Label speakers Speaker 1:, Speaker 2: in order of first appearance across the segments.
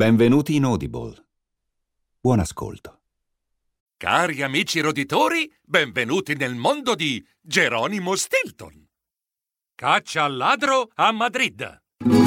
Speaker 1: Benvenuti in Audible. Buon ascolto.
Speaker 2: Cari amici roditori, benvenuti nel mondo di Geronimo Stilton. Caccia al ladro a Madrid.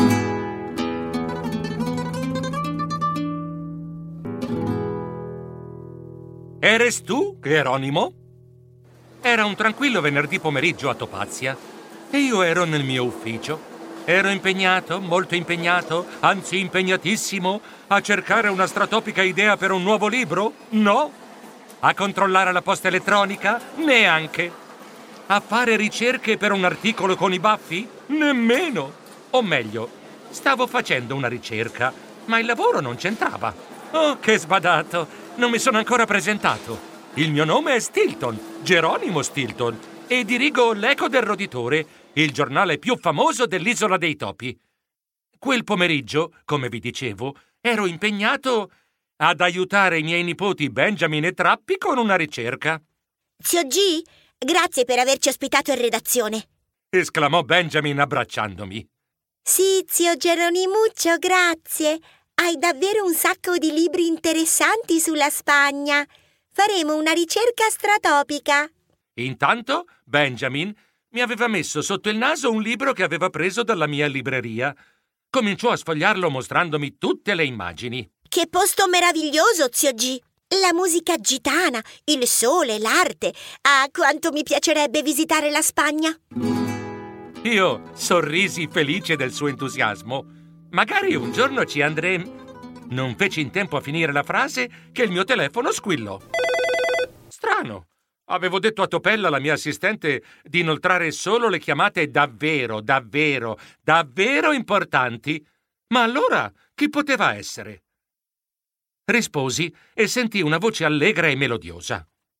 Speaker 2: Eres tu, Geronimo? Era un tranquillo venerdì pomeriggio a Topazia e io ero nel mio ufficio. Ero impegnato, molto impegnato, anzi impegnatissimo, a cercare una stratopica idea per un nuovo libro? No. A controllare la posta elettronica? Neanche. A fare ricerche per un articolo con i baffi? Nemmeno. O meglio, stavo facendo una ricerca, ma il lavoro non c'entrava. Oh, che sbadato! Non mi sono ancora presentato. Il mio nome è Stilton, Geronimo Stilton, e dirigo l'Eco del Roditore, il giornale più famoso dell'Isola dei Topi. Quel pomeriggio, come vi dicevo, ero impegnato ad aiutare i miei nipoti Benjamin e Trappi con una ricerca.
Speaker 3: Zio G, grazie per averci ospitato in redazione,
Speaker 2: Esclamò Benjamin abbracciandomi.
Speaker 3: Sì, zio Geronimuccio, grazie. Hai davvero un sacco di libri interessanti sulla Spagna. Faremo una ricerca stratopica.
Speaker 2: Intanto, Benjamin mi aveva messo sotto il naso un libro che aveva preso dalla mia libreria. Cominciò a sfogliarlo mostrandomi tutte le immagini.
Speaker 3: Che posto meraviglioso, zio G! La musica gitana, il sole, l'arte. Ah, quanto mi piacerebbe visitare la Spagna!
Speaker 2: Io sorrisi felice del suo entusiasmo. Magari un giorno ci andremo. Non feci in tempo a finire la frase che il mio telefono squillò. Strano. Avevo detto a Topella, la mia assistente, di inoltrare solo le chiamate davvero importanti. Ma allora chi poteva essere? Risposi e sentii una voce allegra e melodiosa.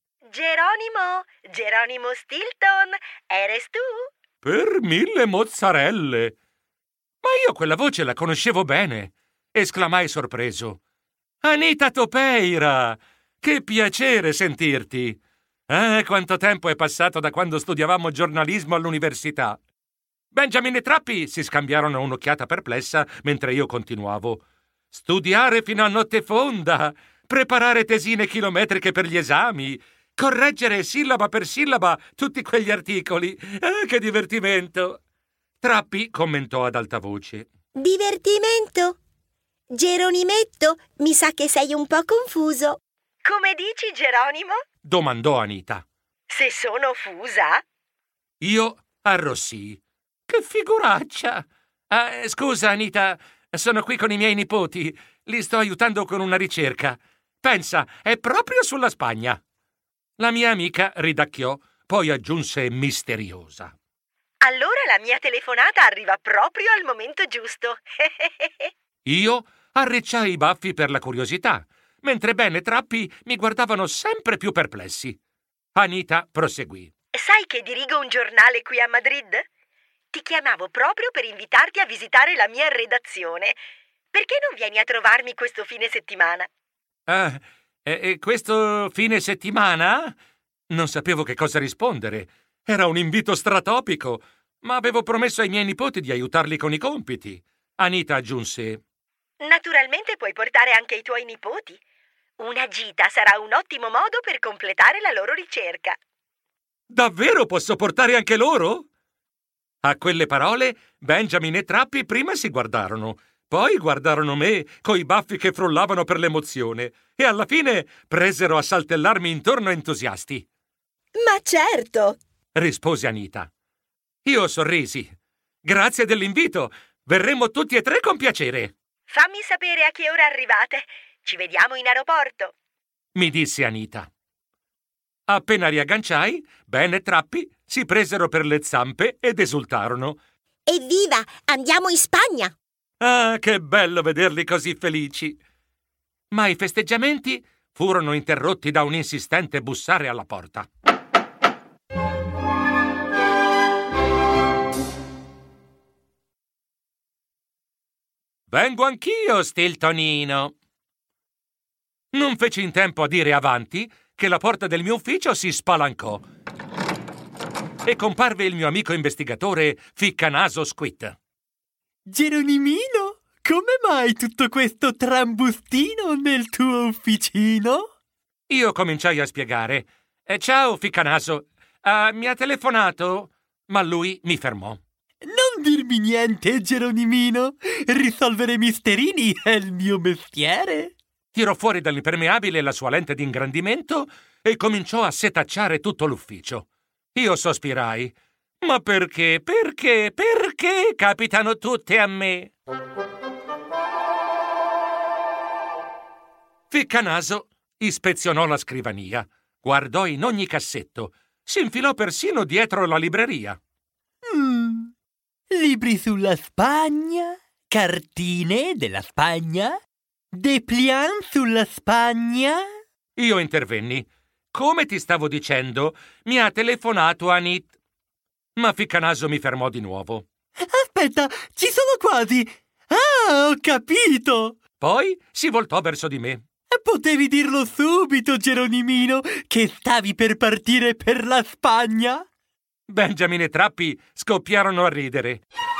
Speaker 3: Geronimo Stilton, eres tu?
Speaker 2: Per 1000 mozzarelle! Ma io quella voce la conoscevo bene, esclamai sorpreso. Anita Topeira! Che piacere sentirti! Quanto tempo è passato da quando studiavamo giornalismo all'università! Benjamin e Trappi si scambiarono un'occhiata perplessa mentre io continuavo. Studiare fino a notte fonda, preparare tesine chilometriche per gli esami, correggere sillaba per sillaba tutti quegli articoli. Che divertimento! Trappi commentò ad alta voce.
Speaker 3: Divertimento? Geronimetto, mi sa che sei un po' confuso. Come dici, Geronimo?
Speaker 2: Domandò Anita.
Speaker 3: Se sono fusa?
Speaker 2: Io arrossii. Che figuraccia! Scusa, Anita, sono qui con i miei nipoti. Li sto aiutando con una ricerca. Pensa, è proprio sulla Spagna. La mia amica ridacchiò, poi aggiunse misteriosa.
Speaker 3: Allora la mia telefonata arriva proprio al momento giusto.
Speaker 2: Io arricciai i baffi per la curiosità, mentre Ben e Trappi mi guardavano sempre più perplessi. Anita proseguì.
Speaker 3: Sai che dirigo un giornale qui a Madrid? Ti chiamavo proprio per invitarti a visitare la mia redazione. Perché non vieni a trovarmi questo fine settimana?
Speaker 2: Questo fine settimana? Non sapevo che cosa rispondere. Era un invito stratopico, ma avevo promesso ai miei nipoti di aiutarli con i compiti. Anita aggiunse.
Speaker 3: Naturalmente puoi portare anche i tuoi nipoti. Una gita sarà un ottimo modo per completare la loro ricerca.
Speaker 2: Davvero posso portare anche loro? A quelle parole, Benjamin e Trappi prima si guardarono, poi guardarono me coi baffi che frullavano per l'emozione e alla fine presero a saltellarmi intorno entusiasti.
Speaker 3: Ma certo!
Speaker 2: Rispose Anita. Io sorrisi. Grazie dell'invito. Verremo tutti e tre con piacere.
Speaker 3: Fammi sapere a che ora arrivate. Ci vediamo in aeroporto.
Speaker 2: Mi disse Anita. Appena riagganciai, Ben e Trappi si presero per le zampe ed esultarono.
Speaker 3: Evviva! Andiamo in Spagna!
Speaker 2: Ah, che bello vederli così felici! Ma i festeggiamenti furono interrotti da un insistente bussare alla porta. Vengo anch'io, Stiltonino! Non feci in tempo a dire avanti che la porta del mio ufficio si spalancò e comparve il mio amico investigatore Ficcanaso Squid.
Speaker 4: Geronimino, come mai tutto questo trambustino nel tuo ufficino?
Speaker 2: Io cominciai a spiegare. Ciao, Ficcanaso. Mi ha telefonato, ma lui mi fermò.
Speaker 4: Non dirmi niente, Geronimino. Risolvere misterini è il mio mestiere.
Speaker 2: Tirò fuori dall'impermeabile la sua lente di ingrandimento e cominciò a setacciare tutto l'ufficio. Io sospirai. Ma perché capitano tutte a me? Ficcanaso ispezionò la scrivania, guardò in ogni cassetto, si infilò persino dietro la libreria.
Speaker 4: Libri sulla Spagna, cartine della Spagna, dépliant sulla Spagna.
Speaker 2: Io intervenni. Come ti stavo dicendo, mi ha telefonato Anit. Ma Ficcanaso mi fermò di nuovo.
Speaker 4: Aspetta, ci sono quasi! Ah, ho capito!
Speaker 2: Poi si voltò verso di me.
Speaker 4: Potevi dirlo subito, Geronimino, che stavi per partire per la Spagna?
Speaker 2: Benjamin e Trappi scoppiarono a ridere.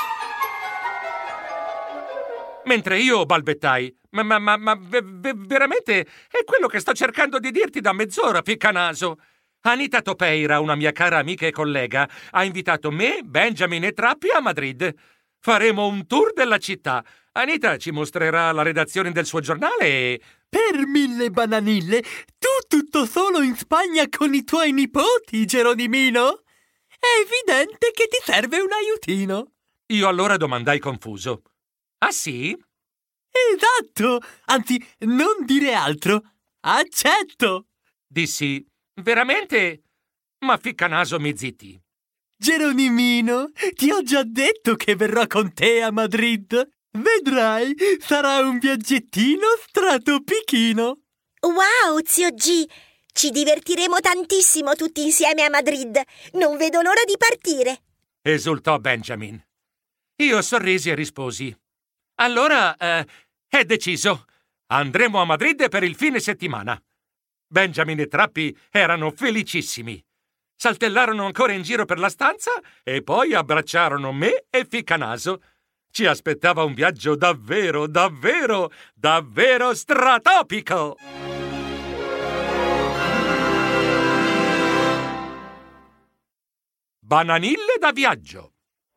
Speaker 2: Mentre io balbettai. Ma veramente è quello che sto cercando di dirti da mezz'ora, Ficcanaso. Anita Topeira, una mia cara amica e collega, ha invitato me, Benjamin e Trappi a Madrid. Faremo un tour della città. Anita ci mostrerà la redazione del suo giornale e...
Speaker 4: Per 1000 bananille, tu tutto solo in Spagna con i tuoi nipoti, Geronimino? È evidente che ti serve un aiutino.
Speaker 2: Io allora domandai confuso. Ah sì?
Speaker 4: Esatto! Anzi, non dire altro. Accetto!
Speaker 2: Dissi, veramente? Ma Ficcanaso mi zittì.
Speaker 4: Geronimino, ti ho già detto che verrò con te a Madrid. Vedrai, sarà un viaggettino stratopichino.
Speaker 3: Wow, zio G! Ci divertiremo tantissimo tutti insieme a Madrid. Non vedo l'ora di partire.
Speaker 2: Esultò Benjamin. Io sorrisi e risposi. Allora, è deciso. Andremo a Madrid per il fine settimana. Benjamin e Trappi erano felicissimi. Saltellarono ancora in giro per la stanza e poi abbracciarono me e Ficcanaso. Ci aspettava un viaggio davvero stratopico! Bananille da viaggio.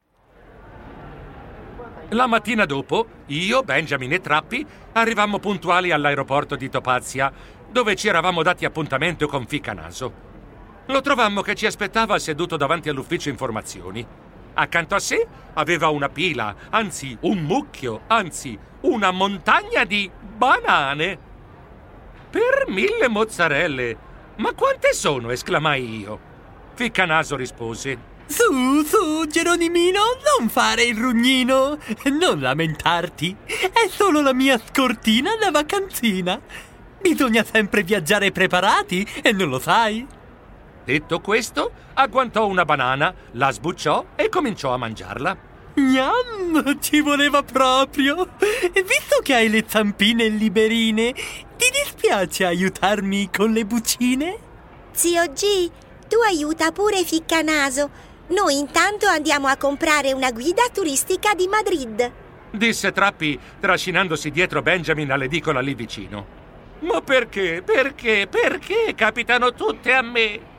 Speaker 2: La mattina dopo, io, Benjamin e Trappi arrivammo puntuali all'aeroporto di Topazia, dove ci eravamo dati appuntamento con Ficcanaso. Lo trovammo che ci aspettava seduto davanti all'ufficio informazioni. Accanto a sé aveva una pila, anzi un mucchio, anzi una montagna di banane. Per 1000 mozzarelle! Ma quante sono? Esclamai io. Ficcanaso rispose.
Speaker 4: Su, Geronimino, non fare il rugnino. Non lamentarti. È solo la mia scortina da vacanzina. Bisogna sempre viaggiare preparati, e non lo sai?
Speaker 2: Detto questo, agguantò una banana, la sbucciò e cominciò a mangiarla.
Speaker 4: Gnam, ci voleva proprio. E visto che hai le zampine liberine, ti dispiace aiutarmi con le buccine?
Speaker 3: Zio G, tu aiuta pure Ficcanaso. Noi intanto andiamo a comprare una guida turistica di Madrid.
Speaker 2: Disse Trappi, trascinandosi dietro Benjamin all'edicola lì vicino. Ma perché capitano tutte a me?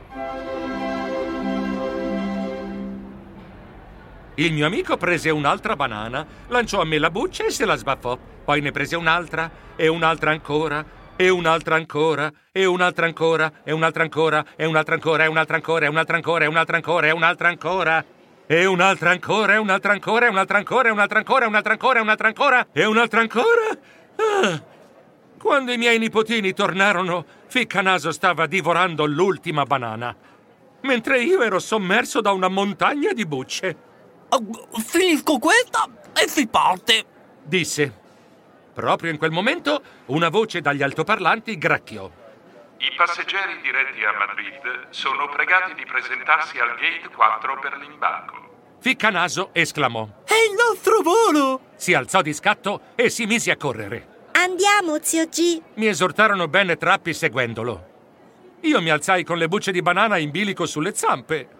Speaker 2: Il mio amico prese un'altra banana, lanciò a me la buccia e se la sbaffò. Poi ne prese un'altra, e un'altra ancora, e un'altra ancora, e un'altra ancora, e un'altra ancora, e un'altra ancora, e un'altra ancora, e un'altra ancora, e un'altra ancora, e un'altra ancora, e un'altra ancora, e un'altra ancora, e un'altra ancora, e un'altra ancora, e un'altra ancora, e un'altra ancora, e un'altra ancora. Quando i miei nipotini tornarono, Ficcanaso stava divorando l'ultima banana, mentre io ero sommerso da una montagna di bucce.
Speaker 4: Finisco questa e si parte,
Speaker 2: disse. Proprio in quel momento una voce dagli altoparlanti gracchiò.
Speaker 5: I passeggeri diretti a Madrid sono pregati di presentarsi al gate 4 per l'imbarco.
Speaker 2: Ficcanaso esclamò.
Speaker 4: È il nostro volo!
Speaker 2: Si alzò di scatto e si mise a correre.
Speaker 3: Andiamo, zio G.
Speaker 2: Mi esortarono Ben e Trappi seguendolo. Io mi alzai con le bucce di banana in bilico sulle zampe.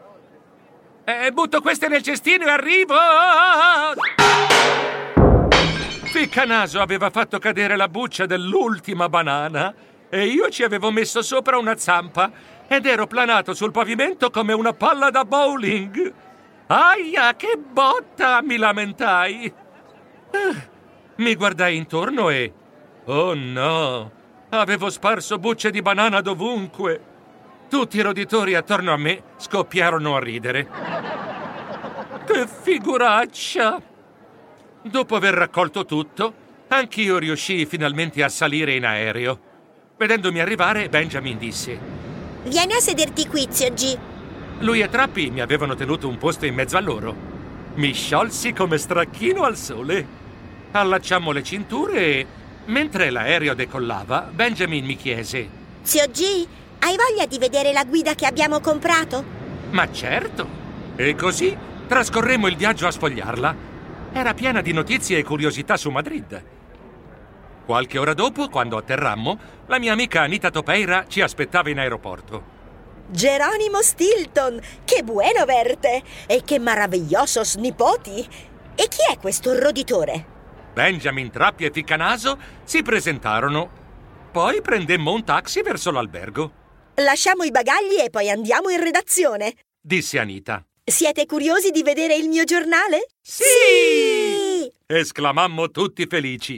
Speaker 2: Butto queste nel cestino e arrivo! Ficcanaso aveva fatto cadere la buccia dell'ultima banana e io ci avevo messo sopra una zampa ed ero planato sul pavimento come una palla da bowling. Aia, che botta! Mi lamentai. Mi guardai intorno e... oh no! Avevo sparso bucce di banana dovunque. Tutti i roditori attorno a me scoppiarono a ridere. Che figuraccia! Dopo aver raccolto tutto, anch'io riuscii finalmente a salire in aereo. Vedendomi arrivare, Benjamin disse:
Speaker 3: Vieni a sederti qui, zio G.
Speaker 2: lui e Trappi mi avevano tenuto un posto in mezzo a loro. Mi sciolsi come stracchino al sole. Allacciammo le cinture e, mentre l'aereo decollava, Benjamin mi chiese:
Speaker 3: Zio G, hai voglia di vedere la guida che abbiamo comprato?
Speaker 2: ma certo! E così trascorremmo il viaggio a sfogliarla. Era piena di notizie e curiosità su Madrid. Qualche ora dopo, quando atterrammo, la mia amica Anita Topeira ci aspettava in aeroporto.
Speaker 3: Geronimo Stilton, che bueno verte! E che maravillosos nipoti! E chi è questo roditore?
Speaker 2: Benjamin, Trappi e Ficcanaso si presentarono. Poi prendemmo un taxi verso l'albergo.
Speaker 3: Lasciamo i bagagli e poi andiamo in redazione,
Speaker 2: Disse Anita.
Speaker 3: Siete curiosi di vedere il mio giornale?
Speaker 2: Sì! Esclamammo tutti felici.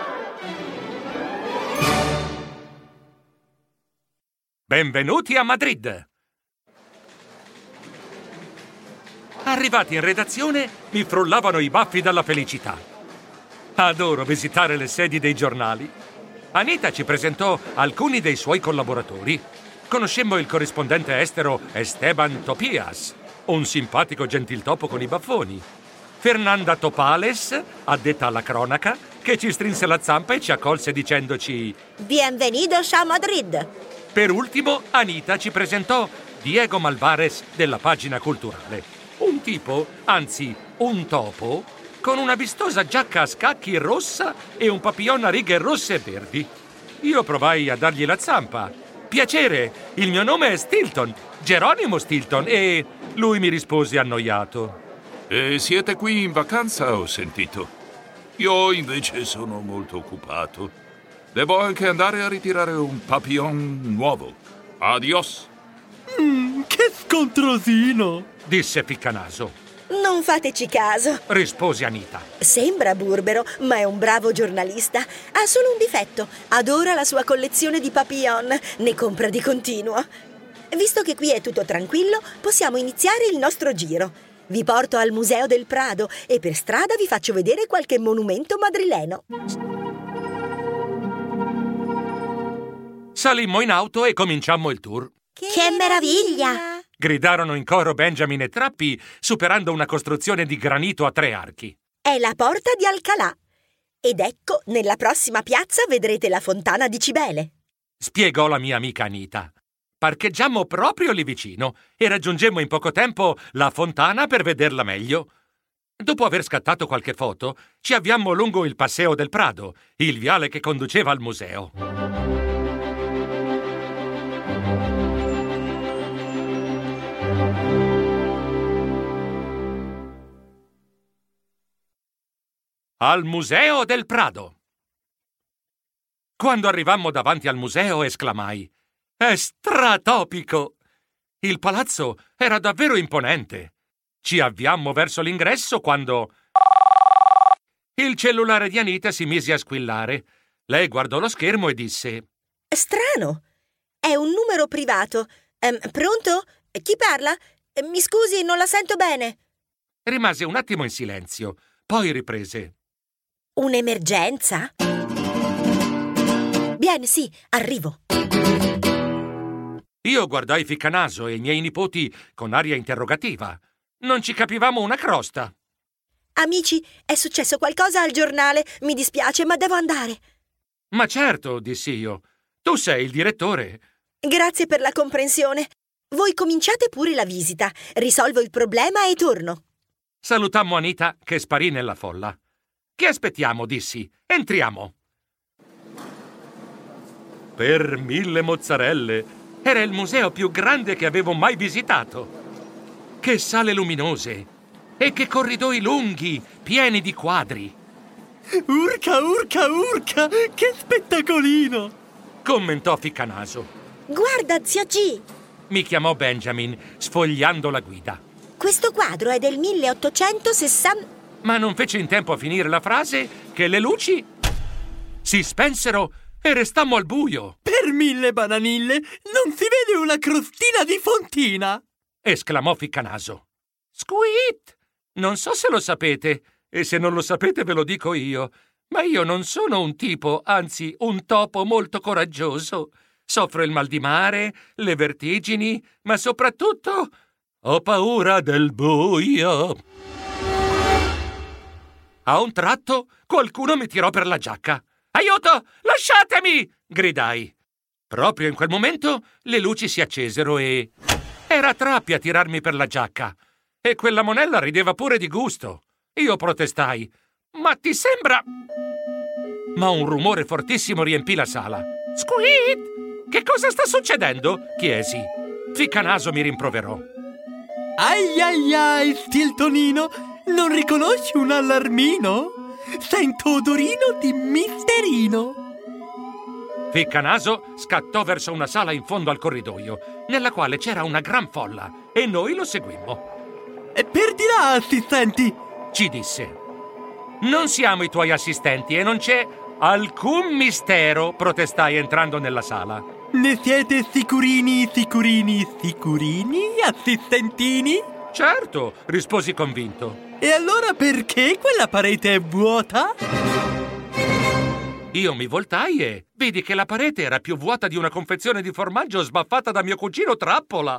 Speaker 2: Benvenuti a Madrid! Arrivati in redazione, mi frullavano i baffi dalla felicità. Adoro visitare le sedi dei giornali. Anita ci presentò alcuni dei suoi collaboratori. Conoscemmo il corrispondente estero Esteban Topias, un simpatico gentiltopo con i baffoni. Fernanda Topales, addetta alla cronaca, che ci strinse la zampa e ci accolse dicendoci:
Speaker 3: Bienvenidos a Madrid!
Speaker 2: Per ultimo, Anita ci presentò Diego Malvares della pagina culturale. Un tipo, anzi, un topo, con una vistosa giacca a scacchi rossa e un papillon a righe rosse e verdi. Io provai a dargli la zampa. Piacere, il mio nome è Stilton, Geronimo Stilton, e lui mi rispose annoiato:
Speaker 5: E siete qui in vacanza, ho sentito. Io invece sono molto occupato. Devo anche andare a ritirare un papillon nuovo. Adios.
Speaker 4: Che scontrosino!
Speaker 2: disse Ficcanaso.
Speaker 3: Non fateci caso.
Speaker 2: Rispose Anita.
Speaker 3: Sembra burbero, ma è un bravo giornalista. Ha solo un difetto. Adora la sua collezione di papillon. Ne compra di continuo. Visto che qui è tutto tranquillo, possiamo iniziare il nostro giro. Vi porto al Museo del Prado e per strada vi faccio vedere qualche monumento madrileno.
Speaker 2: Salimmo in auto e cominciammo il tour.
Speaker 3: Che meraviglia!
Speaker 2: Gridarono in coro Benjamin e Trappi, superando una costruzione di granito a 3 archi.
Speaker 3: È la porta di Alcalá. Ed ecco, nella prossima piazza vedrete la fontana di Cibele.
Speaker 2: Spiegò la mia amica Anita. Parcheggiammo proprio lì vicino e raggiungemmo in poco tempo la fontana per vederla meglio. Dopo aver scattato qualche foto, ci avviammo lungo il Paseo del Prado, il viale che conduceva al museo. Al Museo del Prado. Quando arrivammo davanti al museo, esclamai: è stratopico! Il palazzo era davvero imponente. Ci avviammo verso l'ingresso quando il cellulare di Anita si mise a squillare. Lei guardò lo schermo e disse:
Speaker 3: Strano. È un numero privato. Pronto? Chi parla? Mi scusi, non la sento bene.
Speaker 2: Rimase un attimo in silenzio, poi riprese:
Speaker 3: Un'emergenza? Bien, sì, arrivo.
Speaker 2: Io guardai Ficcanaso e i miei nipoti con aria interrogativa. Non ci capivamo una crosta.
Speaker 3: Amici, è successo qualcosa al giornale. Mi dispiace, ma devo andare.
Speaker 2: Ma certo, dissi io. Tu sei il direttore.
Speaker 3: Grazie per la comprensione. Voi cominciate pure la visita. Risolvo il problema e torno.
Speaker 2: Salutammo Anita, che sparì nella folla. Che aspettiamo, dissi. Entriamo. Per 1000 mozzarelle. Era il museo più grande che avevo mai visitato. Che sale luminose e che corridoi lunghi, pieni di quadri.
Speaker 4: Urca, urca, urca! Che spettacolino!
Speaker 2: Commentò Ficcanaso.
Speaker 3: Guarda, zio G,
Speaker 2: Mi chiamò Benjamin, sfogliando la guida.
Speaker 3: questo quadro è del 1860...
Speaker 2: Ma non fece in tempo a finire la frase che le luci si spensero e restammo al buio.
Speaker 4: Per 1000 bananille non si vede una crostina di fontina!
Speaker 2: Esclamò Ficcanaso. Squeet! Non so se lo sapete, e se non lo sapete ve lo dico io, ma io non sono un tipo, anzi un topo molto coraggioso. Soffro il mal di mare, le vertigini, ma soprattutto ho paura del buio. A un tratto qualcuno mi tirò per la giacca. Aiuto! Lasciatemi! Gridai. Proprio in quel momento le luci si accesero e... Era Trappi a tirarmi per la giacca. E quella monella rideva pure di gusto. Io protestai. Ma ti sembra... Ma un rumore fortissimo riempì la sala. Squeet! Che cosa sta succedendo? Chiesi. Ficcanaso mi rimproverò.
Speaker 4: Ai ai ai, Stiltonino! Non riconosci un allarmino? Sento odorino di misterino!
Speaker 2: Ficcanaso scattò verso una sala in fondo al corridoio, nella quale c'era una gran folla, e noi lo seguimmo.
Speaker 4: E per di là, assistenti!
Speaker 2: Ci disse. Non siamo i tuoi assistenti e non c'è alcun mistero, protestai entrando nella sala.
Speaker 4: Ne siete sicurini, sicurini, sicurini, assistentini?
Speaker 2: Certo, risposi convinto.
Speaker 4: E allora perché quella parete è vuota?
Speaker 2: Io mi voltai e vidi che la parete era più vuota di una confezione di formaggio sbaffata da mio cugino Trappola.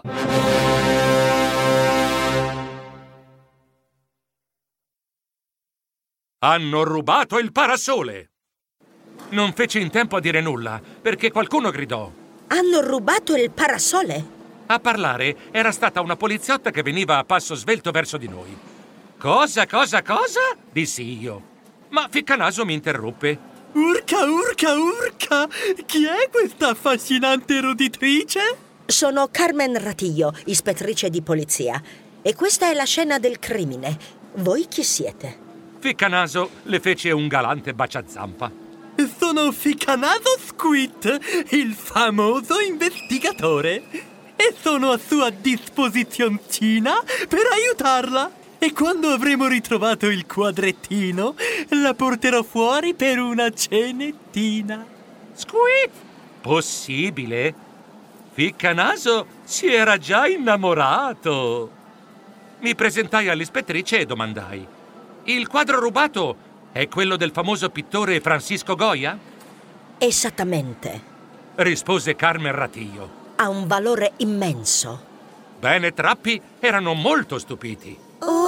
Speaker 2: Hanno rubato il parasole! Non fece in tempo a dire nulla, perché qualcuno gridò.
Speaker 3: Hanno rubato il parasole?
Speaker 2: A parlare era stata una poliziotta che veniva a passo svelto verso di noi. Cosa? Dissi io. Ma Ficcanaso mi interruppe.
Speaker 4: Urca, urca, urca! Chi è questa affascinante roditrice?
Speaker 3: Sono Carmen Ratillo, ispettrice di polizia. E questa è la scena del crimine. Voi chi siete?
Speaker 2: Ficcanaso le fece un galante baciazampa.
Speaker 4: Sono Ficcanaso Squeet, il famoso investigatore. E sono a sua disposizioncina per aiutarla. E quando avremo ritrovato il quadrettino, la porterò fuori per una cenettina.
Speaker 2: Squeet! Possibile? Ficcanaso si era già innamorato. Mi presentai all'ispettrice e domandai. Il quadro rubato è quello del famoso pittore Francisco Goya?
Speaker 3: Esattamente.
Speaker 2: Rispose Carmen Ratillo.
Speaker 3: Ha un valore immenso.
Speaker 2: Bene, Trappi erano molto stupiti.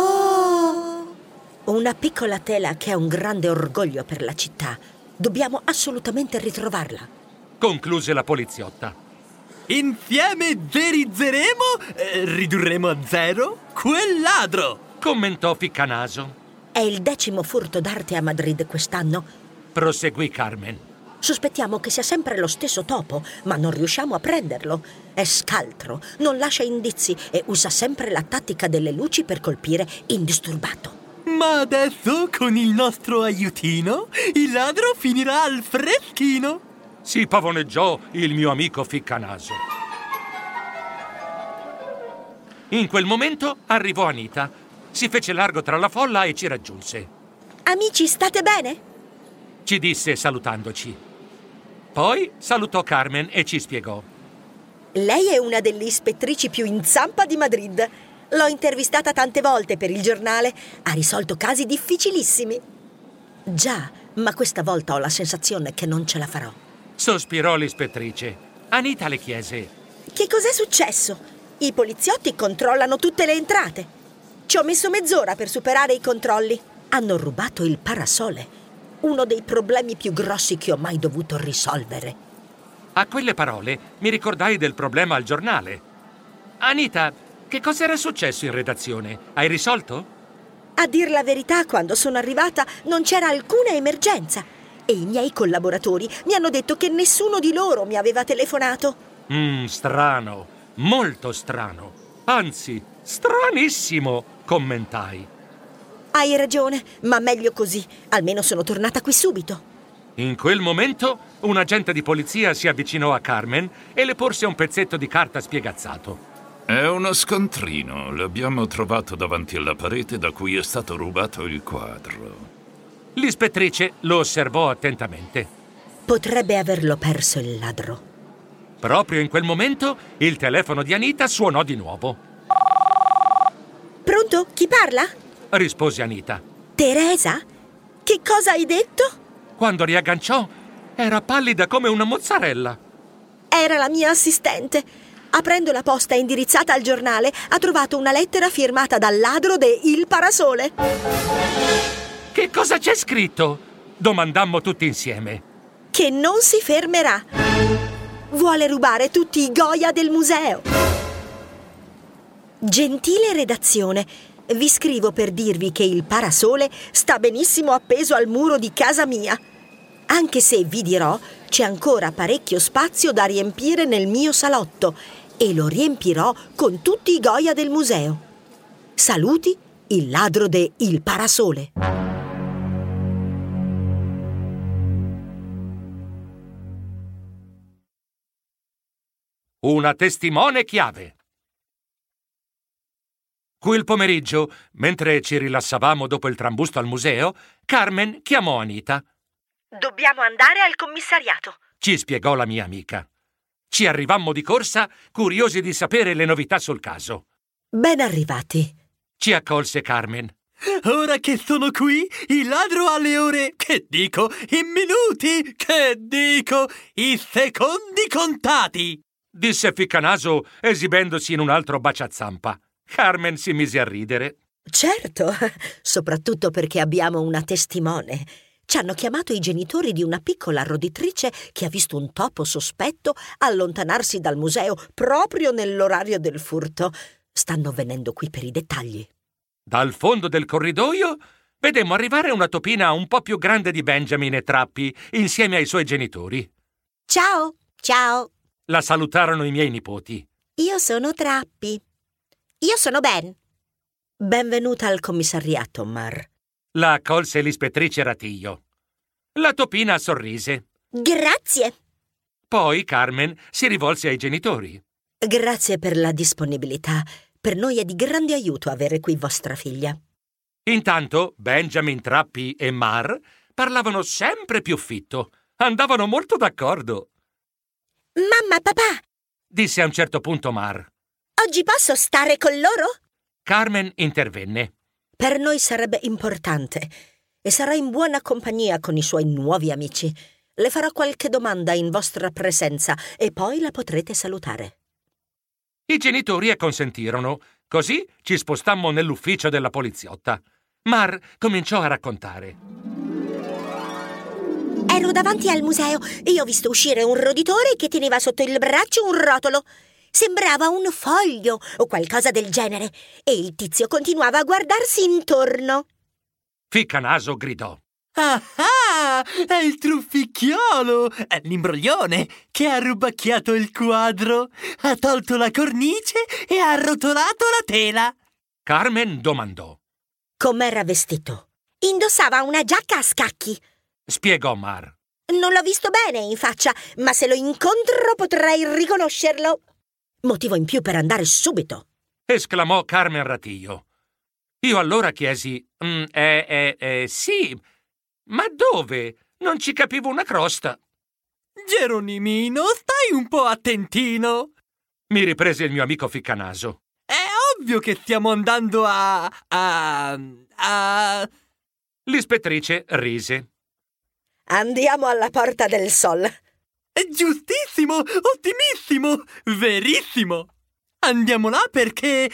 Speaker 3: Una piccola tela che è un grande orgoglio per la città. Dobbiamo assolutamente ritrovarla.
Speaker 2: Concluse la poliziotta.
Speaker 4: Insieme zerizzeremo, ridurremo a zero, quel ladro!
Speaker 2: Commentò Ficcanaso.
Speaker 3: È il 10° furto d'arte a Madrid quest'anno.
Speaker 2: Proseguì Carmen.
Speaker 3: Sospettiamo che sia sempre lo stesso topo, ma non riusciamo a prenderlo. È scaltro, non lascia indizi e usa sempre la tattica delle luci per colpire indisturbato.
Speaker 4: Ma adesso, con il nostro aiutino, il ladro finirà al freschino.
Speaker 2: Si pavoneggiò il mio amico Ficcanaso. In quel momento arrivò Anita. Si fece largo tra la folla e ci raggiunse.
Speaker 3: Amici, state bene?
Speaker 2: Ci disse salutandoci. Poi salutò Carmen e ci spiegò.
Speaker 3: Lei è una delle ispettrici più in zampa di Madrid. L'ho intervistata tante volte per il giornale. Ha risolto casi difficilissimi. Già, ma questa volta ho la sensazione che non ce la farò.
Speaker 2: Sospirò l'ispettrice. Anita le chiese.
Speaker 3: Che cos'è successo? I poliziotti controllano tutte le entrate. Ci ho messo mezz'ora per superare i controlli. Hanno rubato il parasole. Uno dei problemi più grossi che ho mai dovuto risolvere.
Speaker 2: A quelle parole mi ricordai del problema al giornale. Anita, che cosa era successo in redazione? Hai risolto?
Speaker 3: A dir la verità, quando sono arrivata non c'era alcuna emergenza. E i miei collaboratori mi hanno detto che nessuno di loro mi aveva telefonato.
Speaker 2: Strano, molto strano. Anzi, stranissimo, commentai.
Speaker 3: Hai ragione, ma meglio così. Almeno sono tornata qui subito.
Speaker 2: In quel momento, un agente di polizia si avvicinò a Carmen e le porse un pezzetto di carta spiegazzato.
Speaker 5: È uno scontrino. L'abbiamo trovato davanti alla parete da cui è stato rubato il quadro.
Speaker 2: L'ispettrice lo osservò attentamente.
Speaker 3: Potrebbe averlo perso il ladro.
Speaker 2: Proprio in quel momento, il telefono di Anita suonò di nuovo.
Speaker 3: Pronto? Chi parla?
Speaker 2: Rispose Anita.
Speaker 3: Teresa? Che cosa hai detto?
Speaker 2: Quando riagganciò, era pallida come una mozzarella.
Speaker 3: Era la mia assistente. Aprendo la posta indirizzata al giornale, ha trovato una lettera firmata dal ladro de Il Parasole.
Speaker 2: Che cosa c'è scritto? Domandammo tutti insieme.
Speaker 3: Che non si fermerà. Vuole rubare tutti i Goya del museo. Gentile redazione, vi scrivo per dirvi che il parasole sta benissimo appeso al muro di casa mia. Anche se, vi dirò, c'è ancora parecchio spazio da riempire nel mio salotto e lo riempirò con tutti i Goya del museo. Saluti, il ladro de Il Parasole.
Speaker 2: Una testimone chiave. Quel pomeriggio, mentre ci rilassavamo dopo il trambusto al museo, Carmen chiamò Anita.
Speaker 3: Dobbiamo andare al commissariato,
Speaker 2: Ci spiegò la mia amica. Ci arrivammo di corsa, curiosi di sapere le novità sul caso.
Speaker 3: Ben arrivati.
Speaker 2: Ci accolse Carmen.
Speaker 4: Ora che sono qui, il ladro ha le ore, che dico, i minuti, che dico, i secondi contati.
Speaker 2: Disse Ficcanaso, esibendosi in un altro baciazampa. Carmen si mise a ridere.
Speaker 3: Certo, soprattutto perché abbiamo una testimone. Ci hanno chiamato i genitori di una piccola roditrice che ha visto un topo sospetto allontanarsi dal museo proprio nell'orario del furto. Stanno venendo qui per i dettagli.
Speaker 2: Dal fondo del corridoio vedemmo arrivare una topina un po' più grande di Benjamin e Trappi insieme ai suoi genitori.
Speaker 3: Ciao! Ciao!
Speaker 2: La salutarono i miei nipoti.
Speaker 3: Io sono Trappi. Io sono Ben. Benvenuta al commissariato, Mar.
Speaker 2: La accolse l'ispettrice Ratiglio. La topina sorrise.
Speaker 3: Grazie!
Speaker 2: Poi Carmen si rivolse ai genitori.
Speaker 3: Grazie per la disponibilità. Per noi è di grande aiuto avere qui vostra figlia.
Speaker 2: Intanto Benjamin, Trappi e Mar parlavano sempre più fitto. Andavano molto d'accordo.
Speaker 3: Mamma, papà,
Speaker 2: Disse a un certo punto Mar.
Speaker 3: oggi posso stare con loro?
Speaker 2: Carmen intervenne.
Speaker 3: Per noi sarebbe importante e sarà in buona compagnia con i suoi nuovi amici. Le farò qualche domanda in vostra presenza e poi la potrete salutare.
Speaker 2: I genitori acconsentirono. Così ci spostammo nell'ufficio della poliziotta. Mar cominciò a raccontare.
Speaker 3: Ero davanti al museo e ho visto uscire un roditore che teneva sotto il braccio un rotolo. Sembrava un foglio o qualcosa del genere e il tizio continuava a guardarsi intorno.
Speaker 2: Ficcanaso gridò.
Speaker 4: Ah, è il trufficchiolo! È l'imbroglione che ha rubacchiato il quadro, ha tolto la cornice e ha arrotolato la tela.
Speaker 2: Carmen domandò.
Speaker 3: Com'era vestito? Indossava una giacca a scacchi.
Speaker 2: Spiegò Mar.
Speaker 3: Non l'ho visto bene in faccia, ma se lo incontro potrei riconoscerlo. Motivo in più per andare subito.
Speaker 2: Esclamò Carmen Ratiglio. Io allora chiesi. Sì, ma dove? Non ci capivo una crosta.
Speaker 4: Geronimino, stai un po' attentino.
Speaker 2: Mi riprese il mio amico Ficcanaso.
Speaker 4: È ovvio che stiamo andando a...
Speaker 2: L'ispettrice rise.
Speaker 3: Andiamo alla Porta del Sol.
Speaker 4: È giustissimo, ottimissimo, verissimo. Andiamo là perché...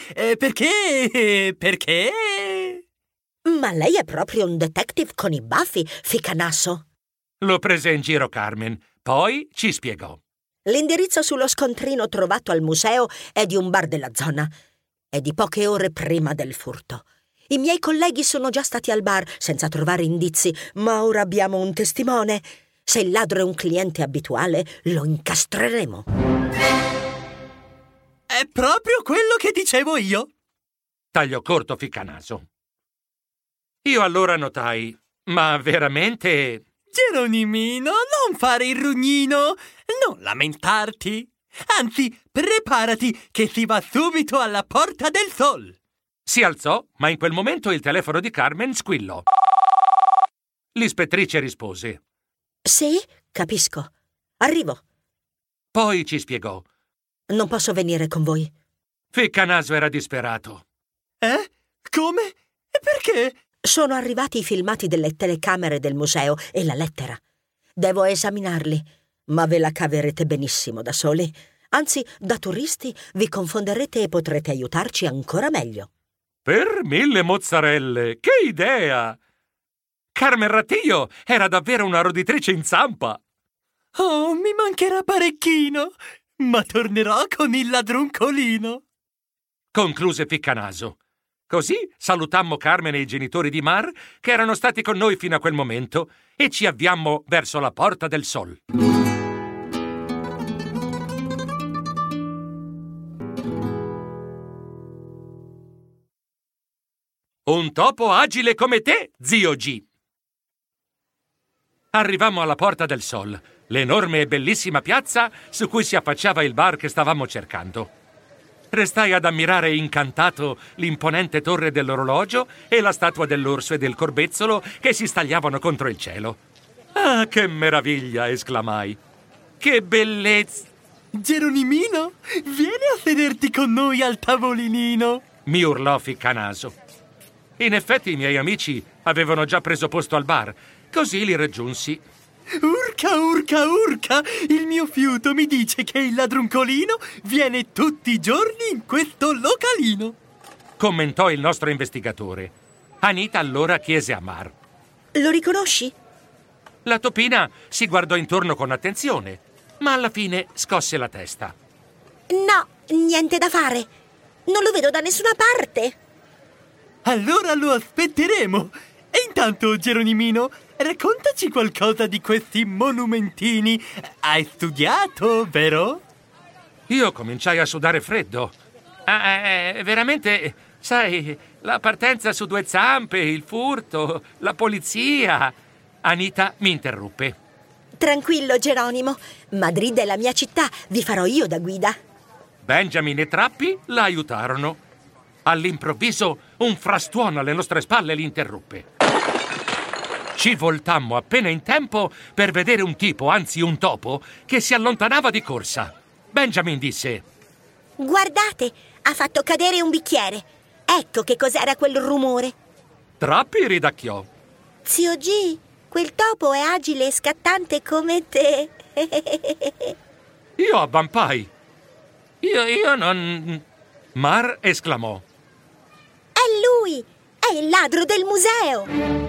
Speaker 3: Ma lei è proprio un detective con i baffi, Ficcanaso.
Speaker 2: Lo prese in giro Carmen, poi ci spiegò.
Speaker 3: L'indirizzo sullo scontrino trovato al museo è di un bar della zona. È di poche ore prima del furto. I miei colleghi sono già stati al bar senza trovare indizi, ma ora abbiamo un testimone. Se il ladro è un cliente abituale, lo incastreremo.
Speaker 4: È proprio quello che dicevo io.
Speaker 2: Tagliò corto Ficcanaso. Io allora notai, ma veramente...
Speaker 4: Geronimino, non fare il rugnino, non lamentarti. Anzi, preparati che si va subito alla Porta del Sol.
Speaker 2: Si alzò, ma in quel momento il telefono di Carmen squillò. L'ispettrice rispose.
Speaker 3: Sì, capisco. Arrivo.
Speaker 2: Poi ci spiegò.
Speaker 3: Non posso venire con voi.
Speaker 2: Ficcanaso era disperato.
Speaker 4: Come? E perché?
Speaker 3: Sono arrivati i filmati delle telecamere del museo e la lettera. Devo esaminarli, ma ve la caverete benissimo da soli. Anzi, da turisti vi confonderete e potrete aiutarci ancora meglio.
Speaker 2: Per 1000 mozzarelle! Che idea! Carmen Rattillo era davvero una roditrice in zampa.
Speaker 4: Oh, mi mancherà parecchino, ma tornerò con il ladruncolino.
Speaker 2: Concluse Ficcanaso. Così salutammo Carmen e i genitori di Mar, che erano stati con noi fino a quel momento, e ci avviammo verso la Porta del Sol. Un topo agile come te, zio G. Arrivammo alla Porta del Sol, l'enorme e bellissima piazza su cui si affacciava il bar che stavamo cercando. Restai ad ammirare incantato l'imponente torre dell'orologio e la statua dell'orso e del corbezzolo che si stagliavano contro il cielo. Ah, che meraviglia! Esclamai. Che bellezza!
Speaker 4: Geronimino, vieni a sederti con noi al tavolinino,
Speaker 2: mi urlò Ficcanaso. In effetti i miei amici avevano già preso posto al bar, così li raggiunsi.
Speaker 4: Urca, urca, urca! Il mio fiuto mi dice che il ladruncolino viene tutti i giorni in questo localino,
Speaker 2: commentò il nostro investigatore. Anita allora chiese a Mar.
Speaker 3: Lo riconosci?
Speaker 2: La topina si guardò intorno con attenzione, ma alla fine scosse la testa.
Speaker 3: No, niente da fare. Non lo vedo da nessuna parte.
Speaker 4: Allora lo aspetteremo. E intanto, Geronimino, raccontaci qualcosa di questi monumentini. Hai studiato, vero?
Speaker 2: Io cominciai a sudare freddo. Veramente, sai, la partenza su 2 zampe, il furto, la polizia... Anita mi interruppe.
Speaker 3: Tranquillo, Geronimo. Madrid è la mia città, vi farò io da guida.
Speaker 2: Benjamin e Trappi la aiutarono. All'improvviso un frastuono alle nostre spalle li interruppe. Ci voltammo appena in tempo per vedere un tipo, anzi un topo, che si allontanava di corsa. Benjamin disse:
Speaker 3: Guardate, ha fatto cadere un bicchiere. Ecco che cos'era quel rumore.
Speaker 2: Trappi ridacchiò.
Speaker 3: Zio G, quel topo è agile e scattante come te.
Speaker 2: Io abbampai. Io non... Mar esclamò.
Speaker 3: È lui! È il ladro del museo!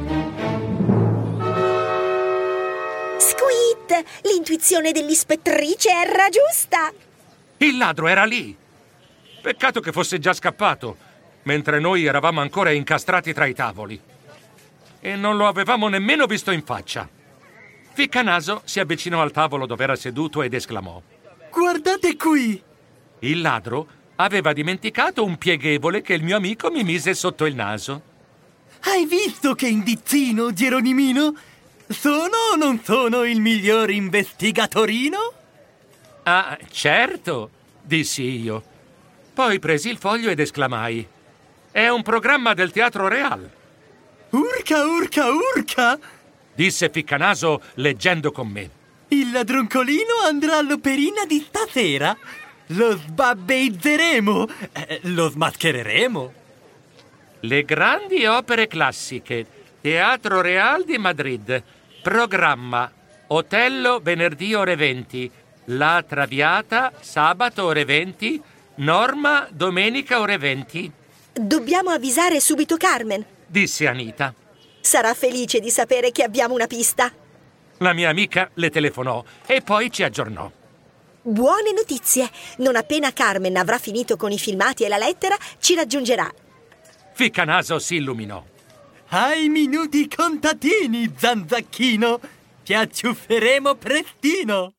Speaker 3: Squid! L'intuizione dell'ispettrice era giusta!
Speaker 2: Il ladro era lì. Peccato che fosse già scappato, mentre noi eravamo ancora incastrati tra i tavoli. E non lo avevamo nemmeno visto in faccia. Ficcanaso si avvicinò al tavolo dove era seduto ed esclamò:
Speaker 4: Guardate qui!
Speaker 2: Il ladro aveva dimenticato un pieghevole che il mio amico mi mise sotto il naso.
Speaker 4: Hai visto che indizzino, Geronimino? Sono o non sono il miglior investigatorino?
Speaker 2: Ah, certo, dissi io. Poi presi il foglio ed esclamai: è un programma del Teatro Real.
Speaker 4: Urca, urca, urca!
Speaker 2: Disse Ficcanaso leggendo con me.
Speaker 4: Il ladruncolino andrà all'operina di stasera. Lo sbabbeizzeremo, lo smaschereremo.
Speaker 2: Le grandi opere classiche, Teatro Real di Madrid, programma Otello venerdì ore 20, La Traviata sabato ore 20, Norma domenica ore 20.
Speaker 3: Dobbiamo avvisare subito Carmen,
Speaker 2: disse Anita.
Speaker 3: Sarà felice di sapere che abbiamo una pista.
Speaker 2: La mia amica le telefonò e poi ci aggiornò.
Speaker 3: Buone notizie! Non appena Carmen avrà finito con i filmati e la lettera, ci raggiungerà.
Speaker 2: Ficcanaso si illuminò.
Speaker 4: Hai minuti contatini, Zanzacchino! Ti acciufferemo prestino!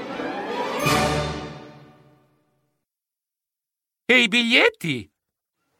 Speaker 2: E i biglietti?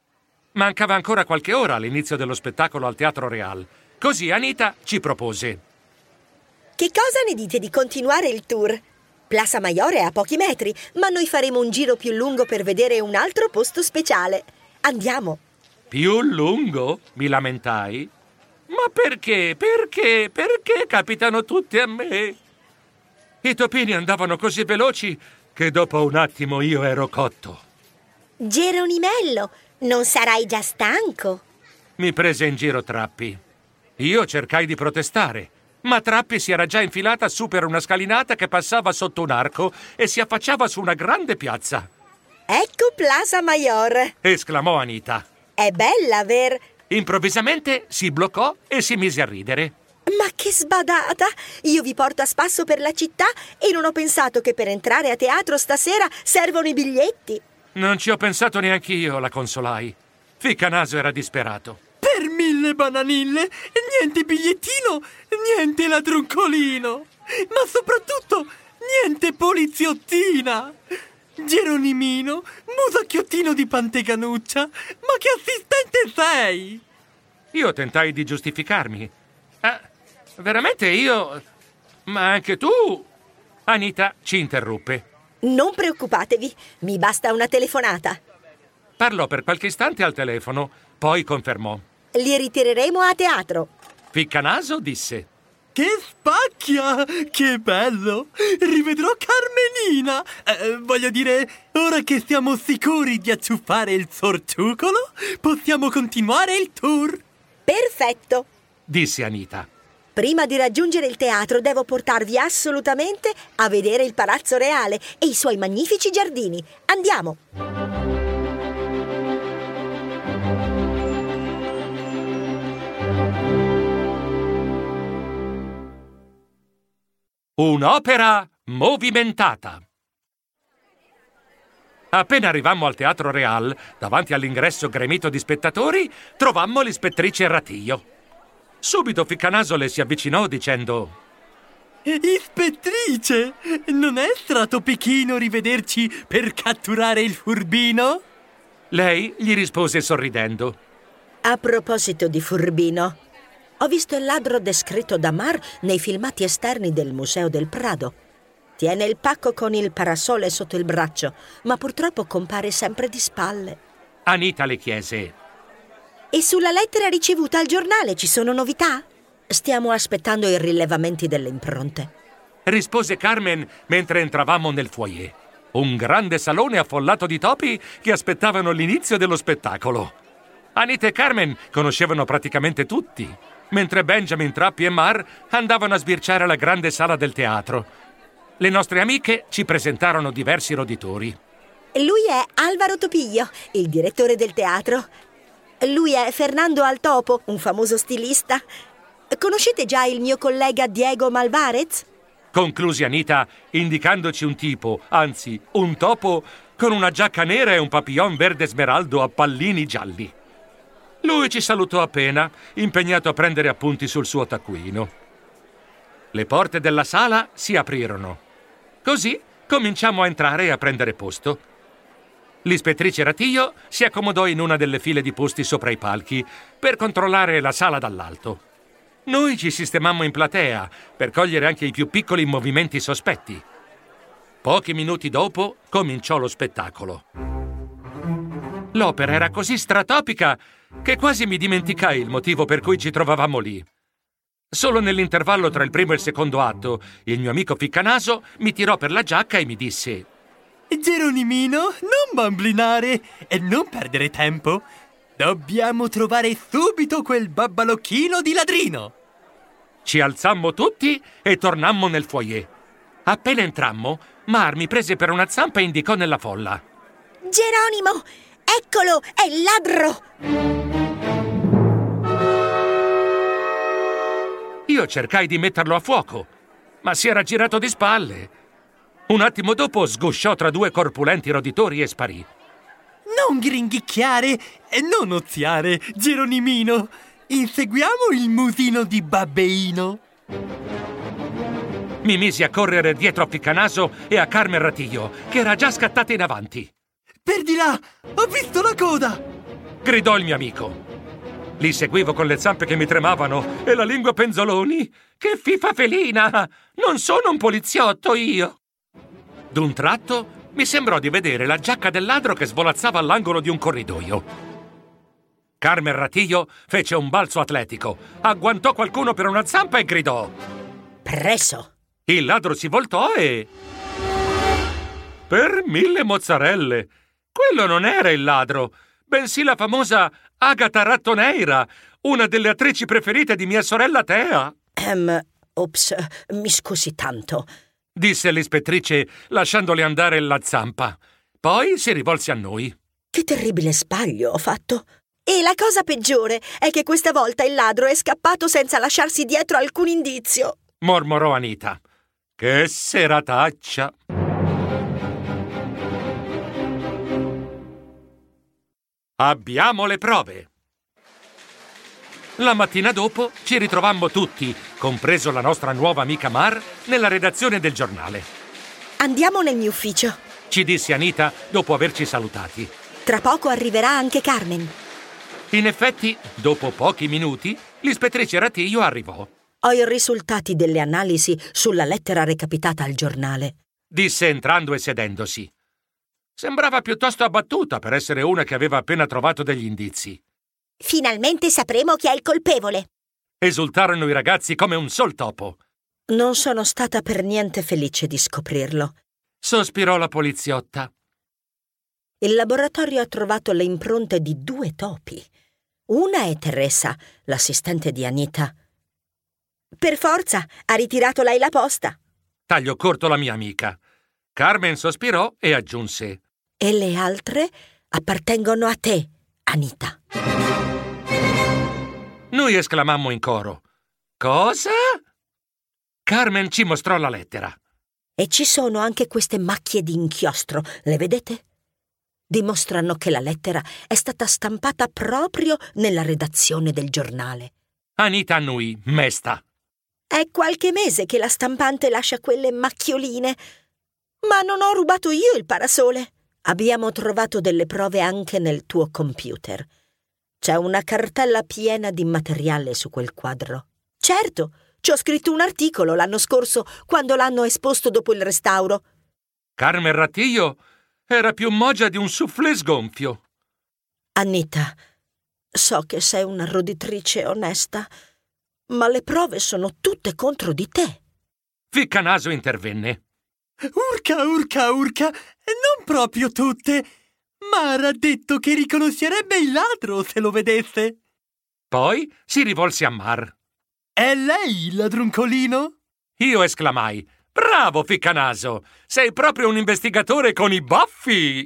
Speaker 2: Mancava ancora qualche ora all'inizio dello spettacolo al Teatro Real. Così Anita ci propose.
Speaker 3: Che cosa ne dite di continuare il tour? Plaza Mayor è a pochi metri, ma noi faremo un giro più lungo per vedere un altro posto speciale. Andiamo.
Speaker 2: Più lungo? Mi lamentai. Ma perché? Perché capitano tutti a me? I topini andavano così veloci che dopo un attimo io ero cotto.
Speaker 3: Geronimello, non sarai già stanco?
Speaker 2: Mi prese in giro Trappi. Io cercai di protestare, ma Trappi si era già infilata su per una scalinata che passava sotto un arco e si affacciava su una grande piazza.
Speaker 3: Ecco Plaza Mayor,
Speaker 2: Esclamò Anita.
Speaker 3: è bella, ver?
Speaker 2: Improvvisamente si bloccò e si mise a ridere.
Speaker 3: Ma che sbadata! Io vi porto a spasso per la città e non ho pensato che per entrare a teatro stasera servono i biglietti.
Speaker 2: Non ci ho pensato neanch'io, la consolai. Ficcanaso era disperato.
Speaker 4: Per 1000 bananille, niente bigliettino, niente ladruncolino, ma soprattutto niente poliziottina. Geronimino, musacchiottino di Pantecanuccia, ma che assistente sei?
Speaker 2: Io tentai di giustificarmi. Veramente io... Ma anche tu... Anita ci interruppe.
Speaker 3: Non preoccupatevi, mi basta una telefonata.
Speaker 2: Parlò per qualche istante al telefono, poi confermò.
Speaker 3: Li ritireremo a teatro.
Speaker 2: Ficcanaso disse.
Speaker 4: Che spacchia! Che bello! Rivedrò Carmenina! Voglio dire, ora che siamo sicuri di acciuffare il sorciucolo, possiamo continuare il tour.
Speaker 3: Perfetto.
Speaker 2: Disse Anita.
Speaker 3: Prima di raggiungere il teatro devo portarvi assolutamente a vedere il Palazzo Reale e i suoi magnifici giardini. Andiamo!
Speaker 2: Un'opera movimentata. Appena arrivammo al Teatro Real, davanti all'ingresso gremito di spettatori, trovammo l'ispettrice Ratillo. Subito Ficcanaso le si avvicinò dicendo:
Speaker 4: Ispettrice, non è stratopichino rivederci per catturare il furbino?
Speaker 2: Lei gli rispose sorridendo:
Speaker 3: A proposito di furbino, ho visto il ladro descritto da Mar nei filmati esterni del Museo del Prado. Tiene il pacco con il parasole sotto il braccio, ma purtroppo compare sempre di spalle.
Speaker 2: Anita le chiese:
Speaker 3: E sulla lettera ricevuta al giornale ci sono novità? Stiamo aspettando i rilevamenti delle impronte.
Speaker 2: Rispose Carmen mentre entravamo nel foyer. Un grande salone affollato di topi che aspettavano l'inizio dello spettacolo. Anita e Carmen conoscevano praticamente tutti, mentre Benjamin, Trappi e Mar andavano a sbirciare la grande sala del teatro. Le nostre amiche ci presentarono diversi roditori.
Speaker 3: Lui è Alvaro Topillo, il direttore del teatro. Lui è Fernando Altopo, un famoso stilista. Conoscete già il mio collega Diego Malvarez?
Speaker 2: Concluse Anita, indicandoci un tipo, anzi, un topo, con una giacca nera e un papillon verde smeraldo a pallini gialli. Lui ci salutò appena, impegnato a prendere appunti sul suo taccuino. Le porte della sala si aprirono. Così cominciamo a entrare e a prendere posto. L'ispettrice Ratillo si accomodò in una delle file di posti sopra i palchi per controllare la sala dall'alto. Noi ci sistemammo in platea per cogliere anche i più piccoli movimenti sospetti. Pochi minuti dopo cominciò lo spettacolo. L'opera era così stratopica che quasi mi dimenticai il motivo per cui ci trovavamo lì. Solo nell'intervallo tra il primo e il secondo atto, il mio amico Ficcanaso mi tirò per la giacca e mi disse:
Speaker 4: Geronimino, non bamblinare e non perdere tempo. Dobbiamo trovare subito quel babbalocchino di ladrino.
Speaker 2: Ci alzammo tutti e tornammo nel foyer. Appena entrammo, Mar mi prese per una zampa e indicò nella folla:
Speaker 3: Geronimo! Eccolo! È il ladro!
Speaker 2: Io cercai di metterlo a fuoco, ma si era girato di spalle. Un attimo dopo sgusciò tra due corpulenti roditori e sparì.
Speaker 4: Non gringhicchiare e non oziare, Geronimino. Inseguiamo il musino di Babbeino.
Speaker 2: Mi misi a correre dietro a Ficcanaso e a Carmen Ratillo, che era già scattata in avanti.
Speaker 4: Per di là! Ho visto la coda!
Speaker 2: gridò il mio amico. Li seguivo con le zampe che mi tremavano e la lingua penzoloni. Che fifa felina! Non sono un poliziotto io! D'un tratto mi sembrò di vedere la giacca del ladro che svolazzava all'angolo di un corridoio. Carmen Ratillo fece un balzo atletico, agguantò qualcuno per una zampa e gridò:
Speaker 3: Preso!
Speaker 2: Il ladro si voltò e... Per 1000 mozzarelle! Quello non era il ladro, bensì la famosa Agata Rattoneira, una delle attrici preferite di mia sorella Tea.
Speaker 3: Ops, mi scusi tanto,
Speaker 2: disse l'ispettrice lasciandole andare la zampa. Poi si rivolse a noi.
Speaker 3: Che terribile sbaglio ho fatto. E la cosa peggiore è che questa volta il ladro è scappato senza lasciarsi dietro alcun indizio,
Speaker 2: mormorò Anita. Che serataccia! Abbiamo le prove. La mattina dopo ci ritrovammo tutti, compreso la nostra nuova amica Mar, nella redazione del giornale.
Speaker 3: Andiamo nel mio ufficio,
Speaker 2: ci disse Anita dopo averci salutati.
Speaker 3: Tra poco arriverà anche Carmen.
Speaker 2: In effetti, dopo pochi minuti, l'ispettrice Ratillo arrivò.
Speaker 3: Ho i risultati delle analisi sulla lettera recapitata al giornale,
Speaker 2: disse entrando e sedendosi. Sembrava piuttosto abbattuta per essere una che aveva appena trovato degli indizi.
Speaker 3: Finalmente sapremo chi è il colpevole.
Speaker 2: Esultarono i ragazzi come un sol topo.
Speaker 3: Non sono stata per niente felice di scoprirlo,
Speaker 2: sospirò la poliziotta.
Speaker 3: Il laboratorio ha trovato le impronte di 2 topi. Una è Teresa, l'assistente di Anita. Per forza, ha ritirato lei la posta.
Speaker 2: Tagliò corto la mia amica. Carmen sospirò e aggiunse:
Speaker 3: E le altre appartengono a te, Anita.
Speaker 2: Noi esclamammo in coro: Cosa? Carmen ci mostrò la lettera.
Speaker 3: E ci sono anche queste macchie di inchiostro, le vedete? Dimostrano che la lettera è stata stampata proprio nella redazione del giornale.
Speaker 2: Anita annui, mesta.
Speaker 3: È qualche mese che la stampante lascia quelle macchioline. Ma non ho rubato io il parasole. Abbiamo trovato delle prove anche nel tuo computer. C'è una cartella piena di materiale su quel quadro. Certo, ci ho scritto un articolo l'anno scorso, quando l'hanno esposto dopo il restauro.
Speaker 2: Carmen Ratillo era più moggia di un soufflé sgonfio.
Speaker 3: Anita, so che sei una roditrice onesta, ma le prove sono tutte contro di te.
Speaker 2: Ficcanaso intervenne.
Speaker 4: Urca, urca, urca, non proprio tutte. Mar ha detto che riconoscerebbe il ladro se lo vedesse.
Speaker 2: Poi si rivolse a Mar.
Speaker 4: È lei il ladruncolino?
Speaker 2: Io esclamai: Bravo, Ficcanaso! Sei proprio un investigatore con i baffi!